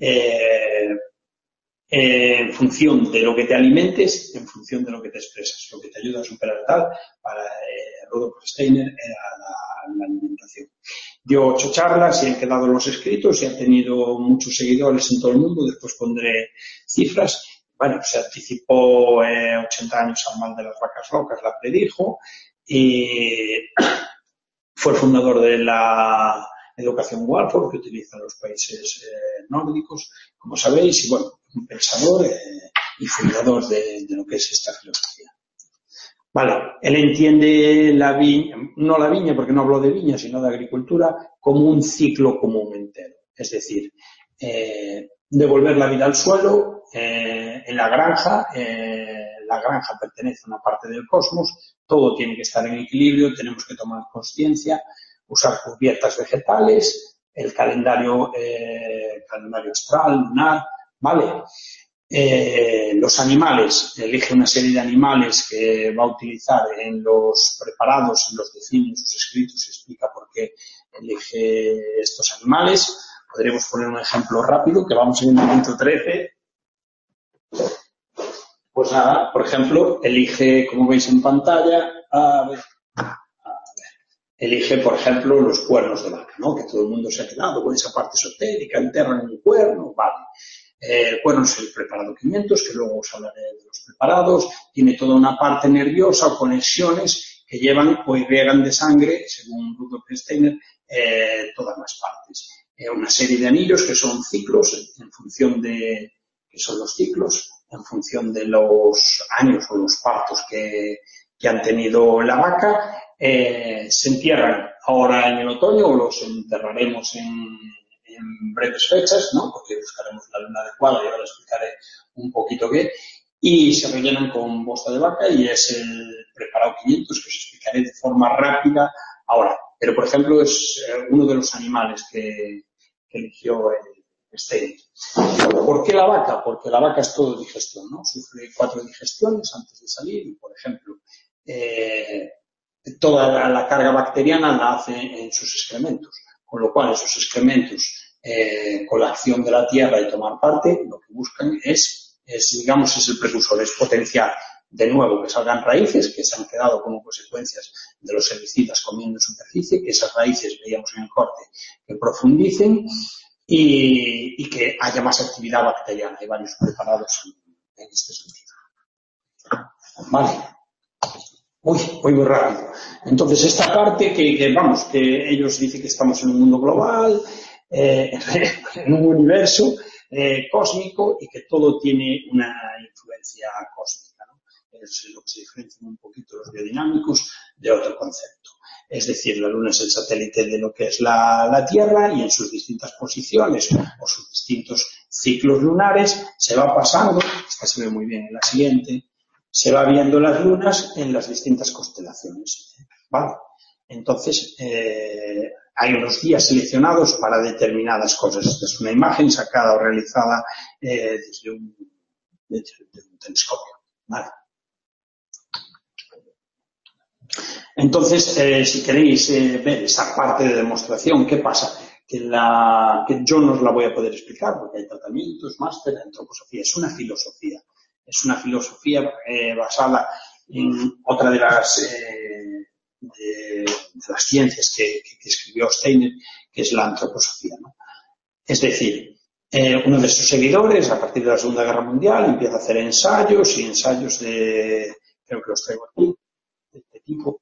en función de lo que te alimentes, en función de lo que te expresas, lo que te ayuda a superar tal, para Rudolf Steiner era la alimentación. Dio 8 charlas y han quedado los escritos y ha tenido muchos seguidores en todo el mundo. Después pondré cifras. Bueno, se anticipó 80 años al mal de las vacas locas, la predijo, y fue el fundador de la educación Waldorf que utilizan los países nórdicos, como sabéis, y bueno, un pensador y fundador de lo que es esta filosofía. Vale, él entiende la viña, no la viña porque no habló de viña, sino de agricultura, como un ciclo común entero. Es decir, devolver la vida al suelo, en la granja pertenece a una parte del cosmos, todo tiene que estar en equilibrio, tenemos que tomar conciencia, usar cubiertas vegetales, el calendario astral, lunar, ¿vale? Los animales, elige una serie de animales que va a utilizar en los preparados, los define en sus escritos, explica por qué elige estos animales. Podríamos poner un ejemplo rápido, que vamos en el momento 13. Pues nada, por ejemplo, elige, como veis en pantalla, elige, por ejemplo, los cuernos de vaca, ¿no? Que todo el mundo se ha quedado con esa parte esotérica, enterran un cuerno, vale. El cuerno es el preparado 500, que luego os hablaré de los preparados. Tiene toda una parte nerviosa o conexiones que llevan o irrigan de sangre, según Rudolf Steiner, todas las partes. Una serie de anillos que son ciclos, en función de que son los ciclos, en función de los años o los partos que han tenido la vaca. Se entierran ahora en el otoño o los enterraremos en breves fechas, ¿no? Porque buscaremos la luna adecuada y ahora explicaré un poquito qué. Y se rellenan con bosta de vaca y es el preparado 500 que os explicaré de forma rápida ahora. Pero, por ejemplo, es uno de los animales que eligió Steiner. ¿Por qué la vaca? Porque la vaca es todo digestión, ¿no? Sufre 4 digestiones antes de salir y, por ejemplo, toda la carga bacteriana la hace en sus excrementos, con lo cual esos excrementos, con la acción de la tierra y tomar parte, lo que buscan es el precursor, es potenciar de nuevo que salgan raíces que se han quedado como consecuencias de los herbicidas comiendo en superficie, que esas raíces, veíamos en el corte, que profundicen y que haya más actividad bacteriana. Hay varios preparados en este sentido. Vale. Voy muy rápido. Entonces, esta parte que ellos dicen que estamos en un mundo global, en un universo cósmico y que todo tiene una influencia cósmica, ¿no? Es lo que se diferencia un poquito los biodinámicos de otro concepto. Es decir, la Luna es el satélite de lo que es la Tierra y en sus distintas posiciones o sus distintos ciclos lunares se va pasando, esta se ve muy bien en la siguiente, se va viendo las lunas en las distintas constelaciones. ¿Vale? Entonces, hay unos días seleccionados para determinadas cosas. Esta es una imagen sacada o realizada desde un telescopio. ¿Vale? Entonces, si queréis ver esa parte de demostración, ¿qué pasa? Que yo no os la voy a poder explicar porque hay tratamientos, máster, antroposofía. Es una filosofía. Es una filosofía basada en otra de las ciencias que escribió Steiner, que es la antroposofía, ¿no? Es decir, uno de sus seguidores, a partir de la Segunda Guerra Mundial, empieza a hacer ensayos creo que los traigo aquí, de este tipo.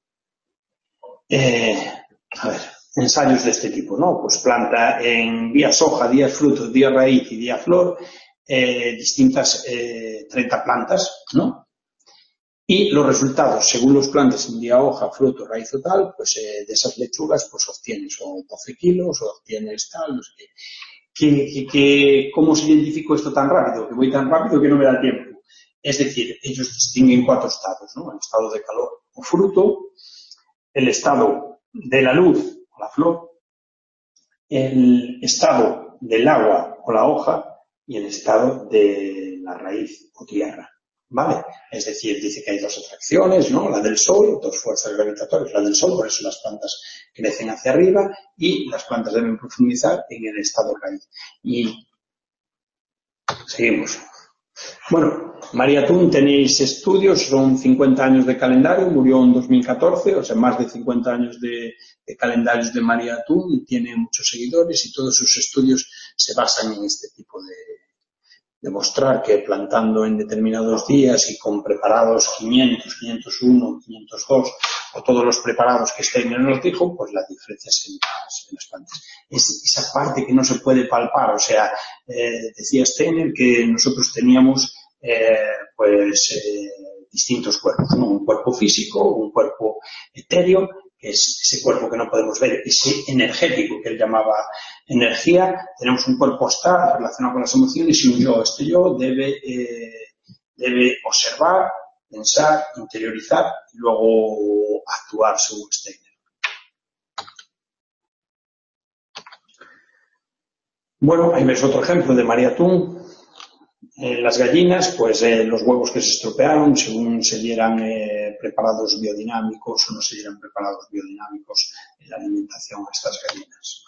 Ensayos de este tipo, ¿no? Pues planta en días hoja, días fruto, día raíz y día flor, distintas 30 plantas, ¿no? Y los resultados, según los plantas en día hoja, fruto, raíz o tal, pues de esas lechugas pues obtienes o 12 kilos o obtienes tal, no sé qué. ¿Cómo se identificó esto tan rápido? Que voy tan rápido que no me da tiempo. Es decir, ellos distinguen 4 estados, ¿no? El estado de calor o fruto, el estado de la luz o la flor, el estado del agua o la hoja y el estado de la raíz o tierra. ¿Vale? Es decir, dice que hay 2 atracciones, ¿no? La del Sol, 2 fuerzas gravitatorias, la del Sol, por eso las plantas crecen hacia arriba y las plantas deben profundizar en el estado raíz. Y seguimos. Bueno, María Tun, tenéis estudios, son 50 años de calendario, murió en 2014, o sea, más de 50 años de calendarios de María Tun, y tiene muchos seguidores y todos sus estudios se basan en este tipo de demostrar que plantando en determinados días y con preparados 500, 501, 502 o todos los preparados que Steiner nos dijo, pues las diferencias en las plantas. Es esa parte que no se puede palpar, o sea, decía Steiner que nosotros teníamos distintos cuerpos, ¿no? Un cuerpo físico, un cuerpo etéreo, que es ese cuerpo que no podemos ver, ese energético que él llamaba energía. Tenemos un cuerpo astral relacionado con las emociones y un yo. Este yo debe observar, pensar, interiorizar y luego actuar según Steiner. Bueno, ahí ves otro ejemplo de María Tun. Las gallinas, pues los huevos que se estropearon, según se dieran preparados biodinámicos o no se dieran preparados biodinámicos en la alimentación a estas gallinas.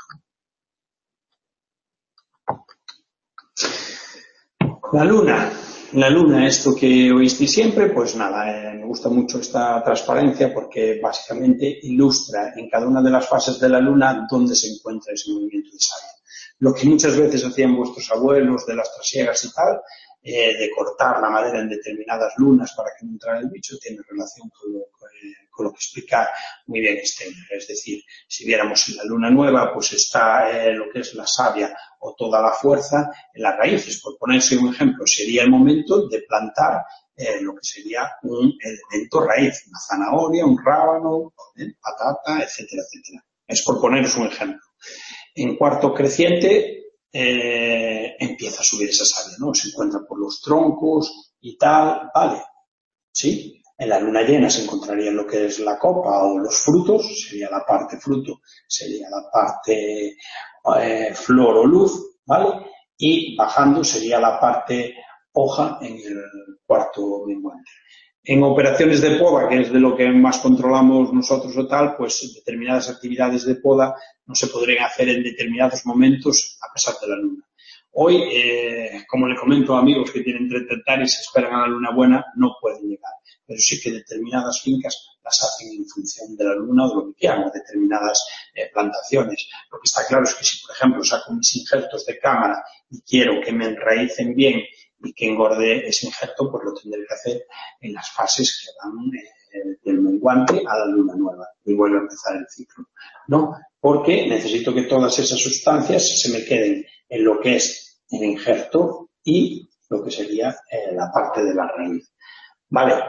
La luna, esto que oíste siempre, pues nada, me gusta mucho esta transparencia porque básicamente ilustra en cada una de las fases de la luna dónde se encuentra ese movimiento de savia. Lo que muchas veces hacían vuestros abuelos de las trasiegas y tal, de cortar la madera en determinadas lunas para que no entrara el bicho, tiene relación con lo que explica muy bien Steiner. Es decir, si viéramos en la luna nueva, pues está lo que es la savia o toda la fuerza en las raíces. Por ponerse un ejemplo, sería el momento de plantar lo que sería un elemento raíz, una zanahoria, un rábano, patata, etcétera, etcétera. Es por poneros un ejemplo. En cuarto creciente empieza a subir esa savia, ¿no? Se encuentra por los troncos y tal, ¿vale? ¿Sí? En la luna llena se encontraría lo que es la copa o los frutos, sería la parte fruto, sería la parte flor o luz, ¿vale? Y bajando sería la parte hoja en el cuarto menguante. En operaciones de poda, que es de lo que más controlamos nosotros o tal, pues determinadas actividades de poda no se podrían hacer en determinados momentos a pesar de la luna. Hoy, como le comento a amigos que tienen 30 hectáreas y se esperan a la luna buena, no pueden llegar. Pero sí que determinadas fincas las hacen en función de la luna o de lo que quieran, o determinadas plantaciones. Lo que está claro es que si, por ejemplo, saco mis injertos de cámara y quiero que me enraícen bien y que engorde ese injerto, pues lo tendré que hacer en las fases que van del menguante a la luna nueva y vuelvo a empezar el ciclo, ¿no? Porque necesito que todas esas sustancias se me queden en lo que es el injerto y lo que sería la parte de la raíz. Vale.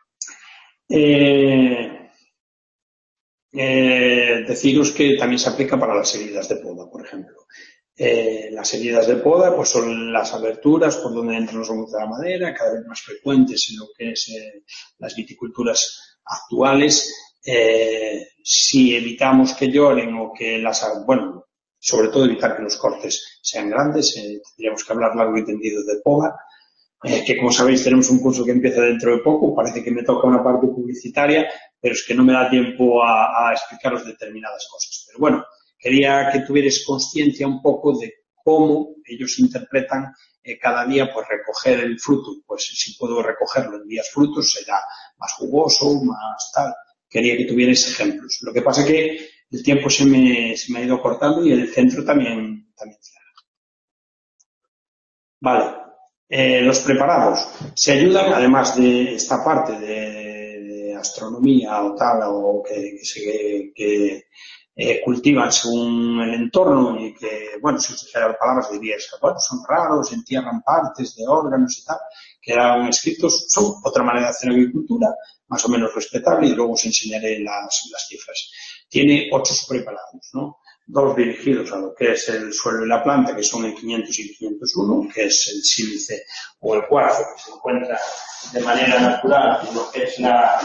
Deciros que también se aplica para las heridas de poda, por ejemplo. Las heridas de poda pues son las aberturas por donde entran los hongos de la madera, cada vez más frecuentes en lo que es las viticulturas actuales. Si evitamos que lloren o que bueno, sobre todo evitar que los cortes sean grandes, tendríamos que hablar largo y tendido de poda, que como sabéis tenemos un curso que empieza dentro de poco, parece que me toca una parte publicitaria, pero es que no me da tiempo a explicaros determinadas cosas. Pero bueno, quería que tuvierais conciencia un poco de cómo ellos interpretan cada día pues recoger el fruto. Pues si puedo recogerlo en días frutos será más jugoso, más tal. Quería que tuvierais ejemplos. Lo que pasa es que el tiempo se me ha ido cortando y el centro también cierra. Vale. Los preparados se ayudan, además de esta parte de astronomía o tal, o que cultivan según el entorno y que, bueno, si os dijera palabras diríais, bueno, son raros, entierran partes de órganos y tal, que eran escritos, son otra manera de hacer agricultura, más o menos respetable, y luego os enseñaré las cifras. Tiene 8 preparados, ¿no? 2 dirigidos a lo que es el suelo y la planta, que son el 500 y el 501, que es el sílice o el cuarzo, que se encuentra de manera natural en lo que es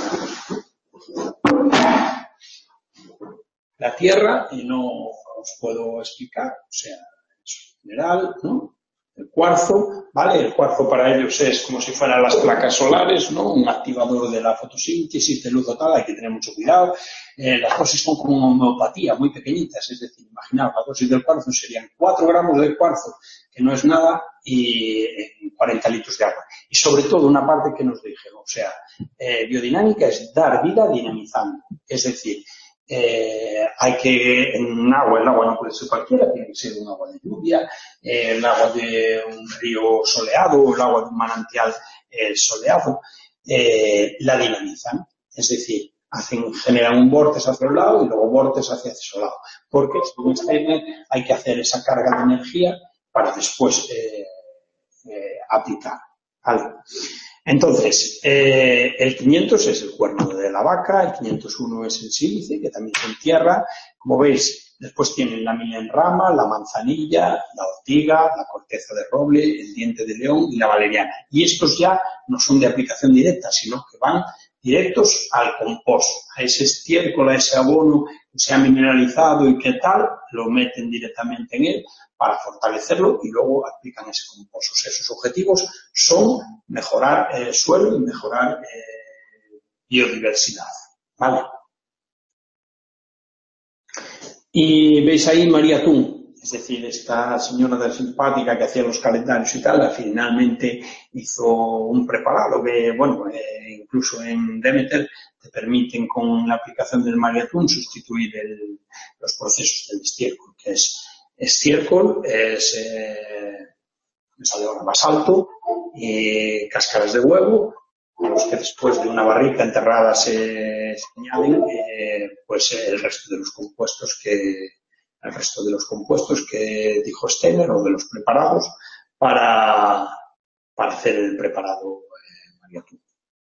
la tierra, y no os puedo explicar, o sea, es general, ¿no? El cuarzo, ¿vale? El cuarzo para ellos es como si fueran las placas solares, ¿no? Un activador de la fotosíntesis, de luz o tal, hay que tener mucho cuidado. Las dosis son como una homeopatía, muy pequeñitas, es decir, imaginaos, la dosis del cuarzo serían 4 gramos de cuarzo, que no es nada, y 40 litros de agua. Y sobre todo una parte que nos dije, o sea, biodinámica es dar vida dinamizando, es decir, hay que, en un agua, el agua no puede ser cualquiera, tiene que ser un agua de lluvia, el agua de un río soleado, el agua de un manantial soleado, la dinamizan, es decir, generan un vórtice hacia un lado y luego vórtice hacia otro lado, porque según Steiner hay que hacer esa carga de energía para después aplicar, ¿vale? Entonces, el 500 es el cuerno de la vaca, el 501 es el sílice, que también se entierra. Como veis, después tienen la mina en rama, la manzanilla, la ortiga, la corteza de roble, el diente de león y la valeriana. Y estos ya no son de aplicación directa, sino que van directos al compost, a ese estiércol, a ese abono que se ha mineralizado y que tal, lo meten directamente en él para fortalecerlo y luego aplican ese compost. O sea, sus objetivos son mejorar el suelo y mejorar biodiversidad, ¿vale? Y veis ahí María Tun, es decir, esta señora de simpática que hacía los calendarios y tal, finalmente hizo un preparado que, bueno, incluso en Demeter te permiten con la aplicación del María Tun sustituir los procesos del estiércol, que es estiércol, me sale ahora basalto, cáscaras de huevo, a los que después de una barrica enterrada se añaden pues el resto de los compuestos que dijo Steiner, o de los preparados para hacer el preparado María Tun.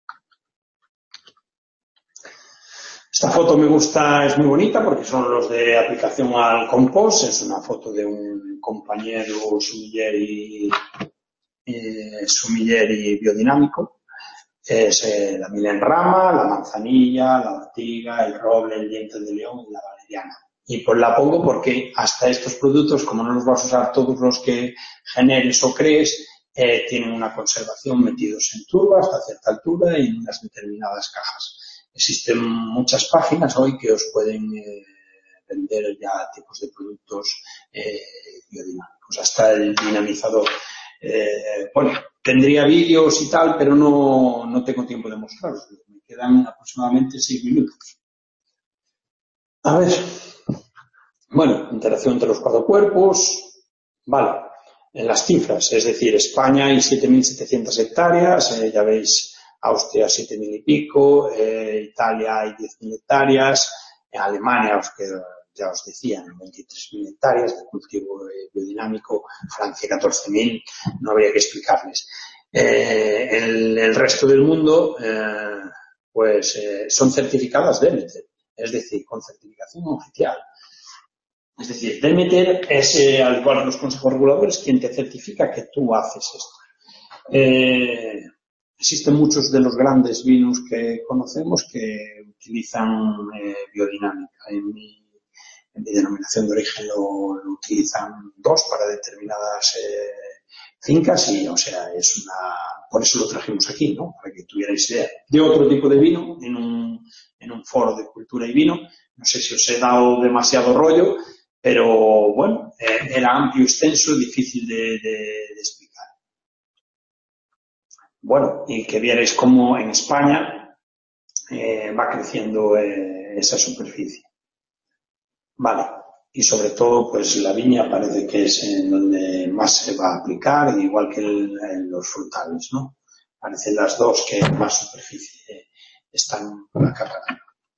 Esta foto me gusta, es muy bonita porque son los de aplicación al compost, es una foto de un compañero sumiller y biodinámico. es la milenrama, la manzanilla, la ortiga, el roble, el diente de león y la valeriana. Y pues la pongo porque hasta estos productos, como no los vas a usar todos los que generes o crees, tienen una conservación metidos en turba hasta cierta altura y en unas determinadas cajas. Existen muchas páginas hoy que os pueden vender ya tipos de productos biodinámicos, hasta el dinamizador. Bueno, tendría vídeos y tal, pero no tengo tiempo de mostraros. Me quedan aproximadamente 6 minutos. A ver. Bueno, interacción entre los 4 cuerpos. Vale. En las cifras, es decir, España hay 7.700 hectáreas, ya veis, Austria 7.000 y pico, Italia hay 10.000 hectáreas, Alemania, ya os decía, 23.000 hectáreas de cultivo biodinámico, Francia 14.000, no habría que explicarles. El resto del mundo, son certificadas Demeter, es decir, con certificación oficial. Es decir, Demeter es, al igual que los consejos reguladores, quien te certifica que tú haces esto. Existen muchos de los grandes vinos que conocemos que utilizan biodinámica. En mi denominación de origen lo utilizan 2 para determinadas fincas y, o sea, por eso lo trajimos aquí, ¿no? Para que tuvierais idea. De otro tipo de vino, en un foro de cultura y vino, no sé si os he dado demasiado rollo, pero bueno, era amplio, extenso, difícil de explicar. Bueno, y que vierais cómo en España va creciendo esa superficie. Vale, y sobre todo, pues la viña parece que es en donde más se va a aplicar, igual que en los frutales, ¿no? Parecen las dos que más superficie están acarreando.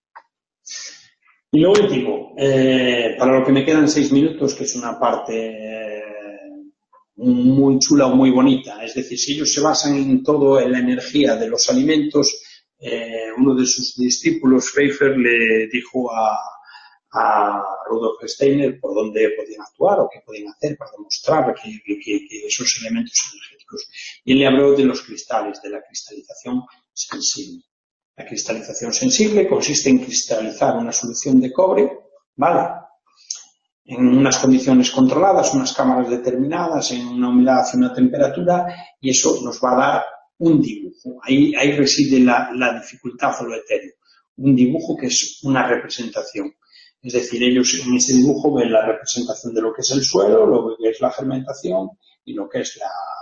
Y lo último, para lo que me quedan 6 minutos, que es una parte muy chula o muy bonita, es decir, si ellos se basan en todo en la energía de los alimentos, uno de sus discípulos, Pfeiffer, le dijo a Rudolf Steiner por dónde podían actuar o qué podían hacer para demostrar que esos elementos energéticos. Y él le habló de los cristales, de la cristalización sensible. La cristalización sensible consiste en cristalizar una solución de cobre, ¿vale? En unas condiciones controladas, unas cámaras determinadas, en una humedad y una temperatura, y eso nos va a dar un dibujo. Ahí reside la dificultad o lo etéreo. Un dibujo que es una representación. Es decir, ellos en ese dibujo ven la representación de lo que es el suelo, lo que es la fermentación y lo que es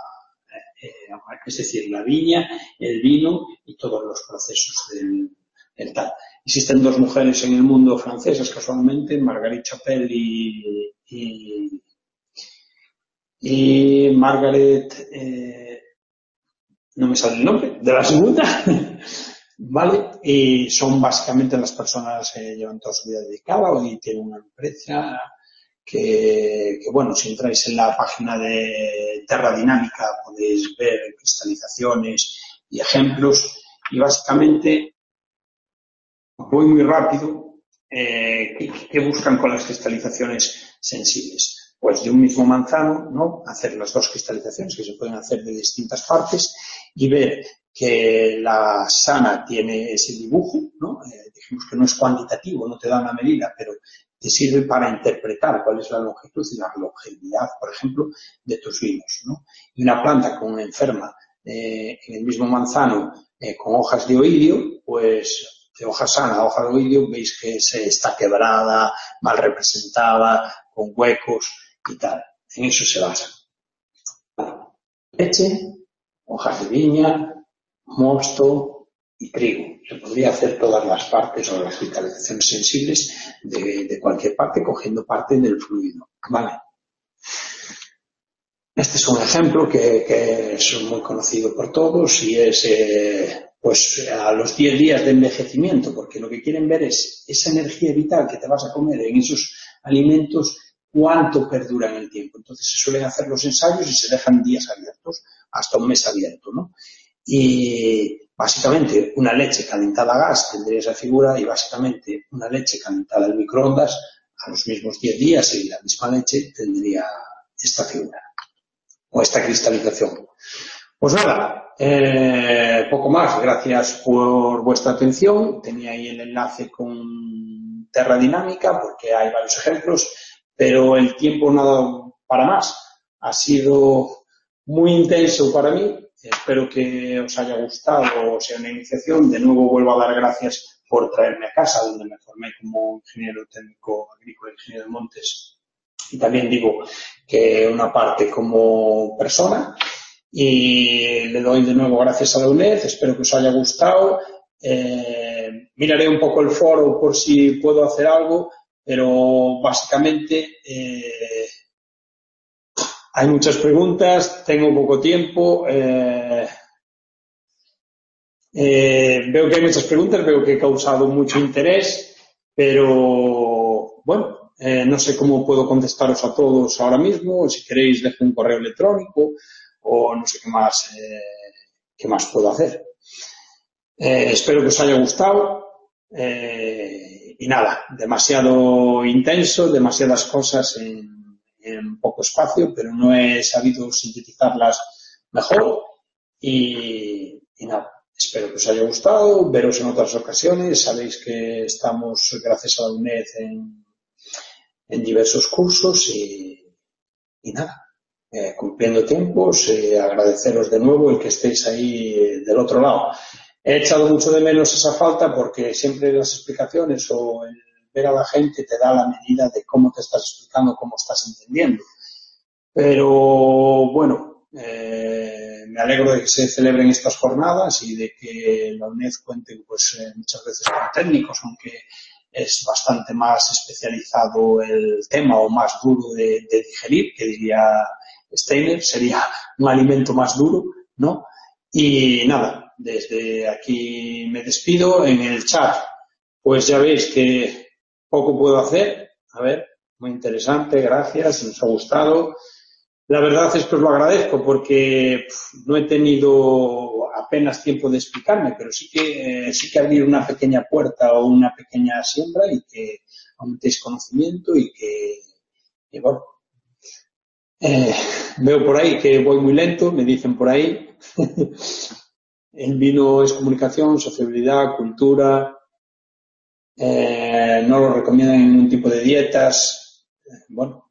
es decir, la viña, el vino y todos los procesos del tal. Existen 2 mujeres en el mundo francesas, casualmente, Marguerite Chapelle y Margaret, no me sale el nombre, de la segunda, ¿vale? Y son básicamente las personas que llevan toda su vida dedicada y tienen una empresa que bueno, si entráis en la página de Terra Dinámica podéis ver cristalizaciones y ejemplos y básicamente voy muy rápido. ¿Qué buscan con las cristalizaciones sensibles? Pues de un mismo manzano, ¿no? Hacer las 2 cristalizaciones que se pueden hacer de distintas partes y ver que la sana tiene ese dibujo, ¿no? Dijimos que no es cuantitativo, no te da una medida, pero te sirve para interpretar cuál es la longitud y la longevidad, por ejemplo, de tus vinos, ¿no? Y una planta con una enferma en el mismo manzano con hojas de oidio, pues de hoja sana a hoja de oidio, veis que se está quebrada, mal representada, con huecos y tal. En eso se basa. Leche, hojas de viña, mosto y trigo. Se podría hacer todas las partes o las cristalizaciones sensibles de cualquier parte cogiendo parte del fluido. Vale. Este es un ejemplo que es muy conocido por todos y es pues a los 10 días de envejecimiento, porque lo que quieren ver es esa energía vital que te vas a comer en esos alimentos, cuánto perdura en el tiempo. Entonces se suelen hacer los ensayos y se dejan días abiertos, hasta un mes abierto, ¿no? Y básicamente una leche calentada a gas tendría esa figura y básicamente una leche calentada al microondas a los mismos 10 días y la misma leche tendría esta figura o esta cristalización. Pues nada, Poco más. Gracias por vuestra atención. Tenía ahí el enlace con Terra Dinámica porque hay varios ejemplos, pero el tiempo no ha dado para más. Ha sido muy intenso para mí. Espero que os haya gustado, o sea, una iniciación. De nuevo vuelvo a dar gracias por traerme a casa, donde me formé como ingeniero técnico agrícola, ingeniero de montes. Y también digo que una parte como persona. Y le doy de nuevo gracias a la UNED. Espero que os haya gustado. Miraré un poco el foro por si puedo hacer algo, pero básicamente hay muchas preguntas, tengo poco tiempo. Veo que hay muchas preguntas, veo que he causado mucho interés, pero bueno, no sé cómo puedo contestaros a todos ahora mismo. Si queréis, dejo un correo electrónico o no sé qué más puedo hacer. Espero que os haya gustado. Y nada, demasiado intenso, demasiadas cosas en poco espacio, pero no he sabido sintetizarlas mejor. Y nada, espero que os haya gustado, veros en otras ocasiones. Sabéis que estamos, gracias a la UNED, en diversos cursos y nada, cumpliendo tiempos. Agradeceros de nuevo el que estéis ahí del otro lado. He echado mucho de menos esa falta porque siempre las explicaciones o el ver a la gente te da la medida de cómo te estás explicando, cómo estás entendiendo. Pero bueno, me alegro de que se celebren estas jornadas y de que la UNED cuente pues muchas veces con técnicos, aunque es bastante más especializado el tema o más duro de digerir, que diría Steiner, sería un alimento más duro, ¿no? Y nada, desde aquí me despido. En el chat, pues ya veis que poco puedo hacer. A ver, muy interesante, gracias, nos ha gustado. La verdad es que os lo agradezco porque no he tenido apenas tiempo de explicarme, pero sí que abrir una pequeña puerta o una pequeña siembra y que aumentéis conocimiento y bueno, veo por ahí que voy muy lento, me dicen por ahí. El vino es comunicación, sociabilidad, cultura. No lo recomiendan en ningún tipo de dietas. Bueno,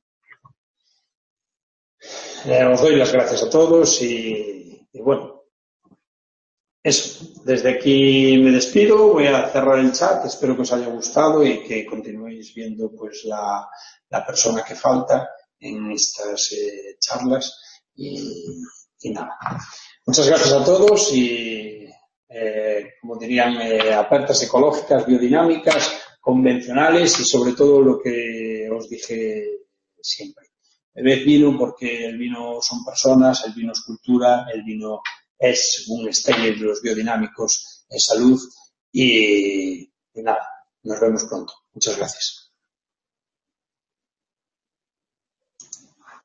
os doy las gracias a todos y bueno, eso. Desde aquí me despido, voy a cerrar el chat. Espero que os haya gustado y que continuéis viendo pues la persona que falta en estas charlas y nada. Muchas gracias a todos y como dirían, apertas ecológicas, biodinámicas, convencionales y sobre todo lo que os dije siempre. Bebed vino porque el vino son personas, el vino es cultura, el vino es, según Steiner de los biodinámicos, es salud y nada, nos vemos pronto. Muchas gracias.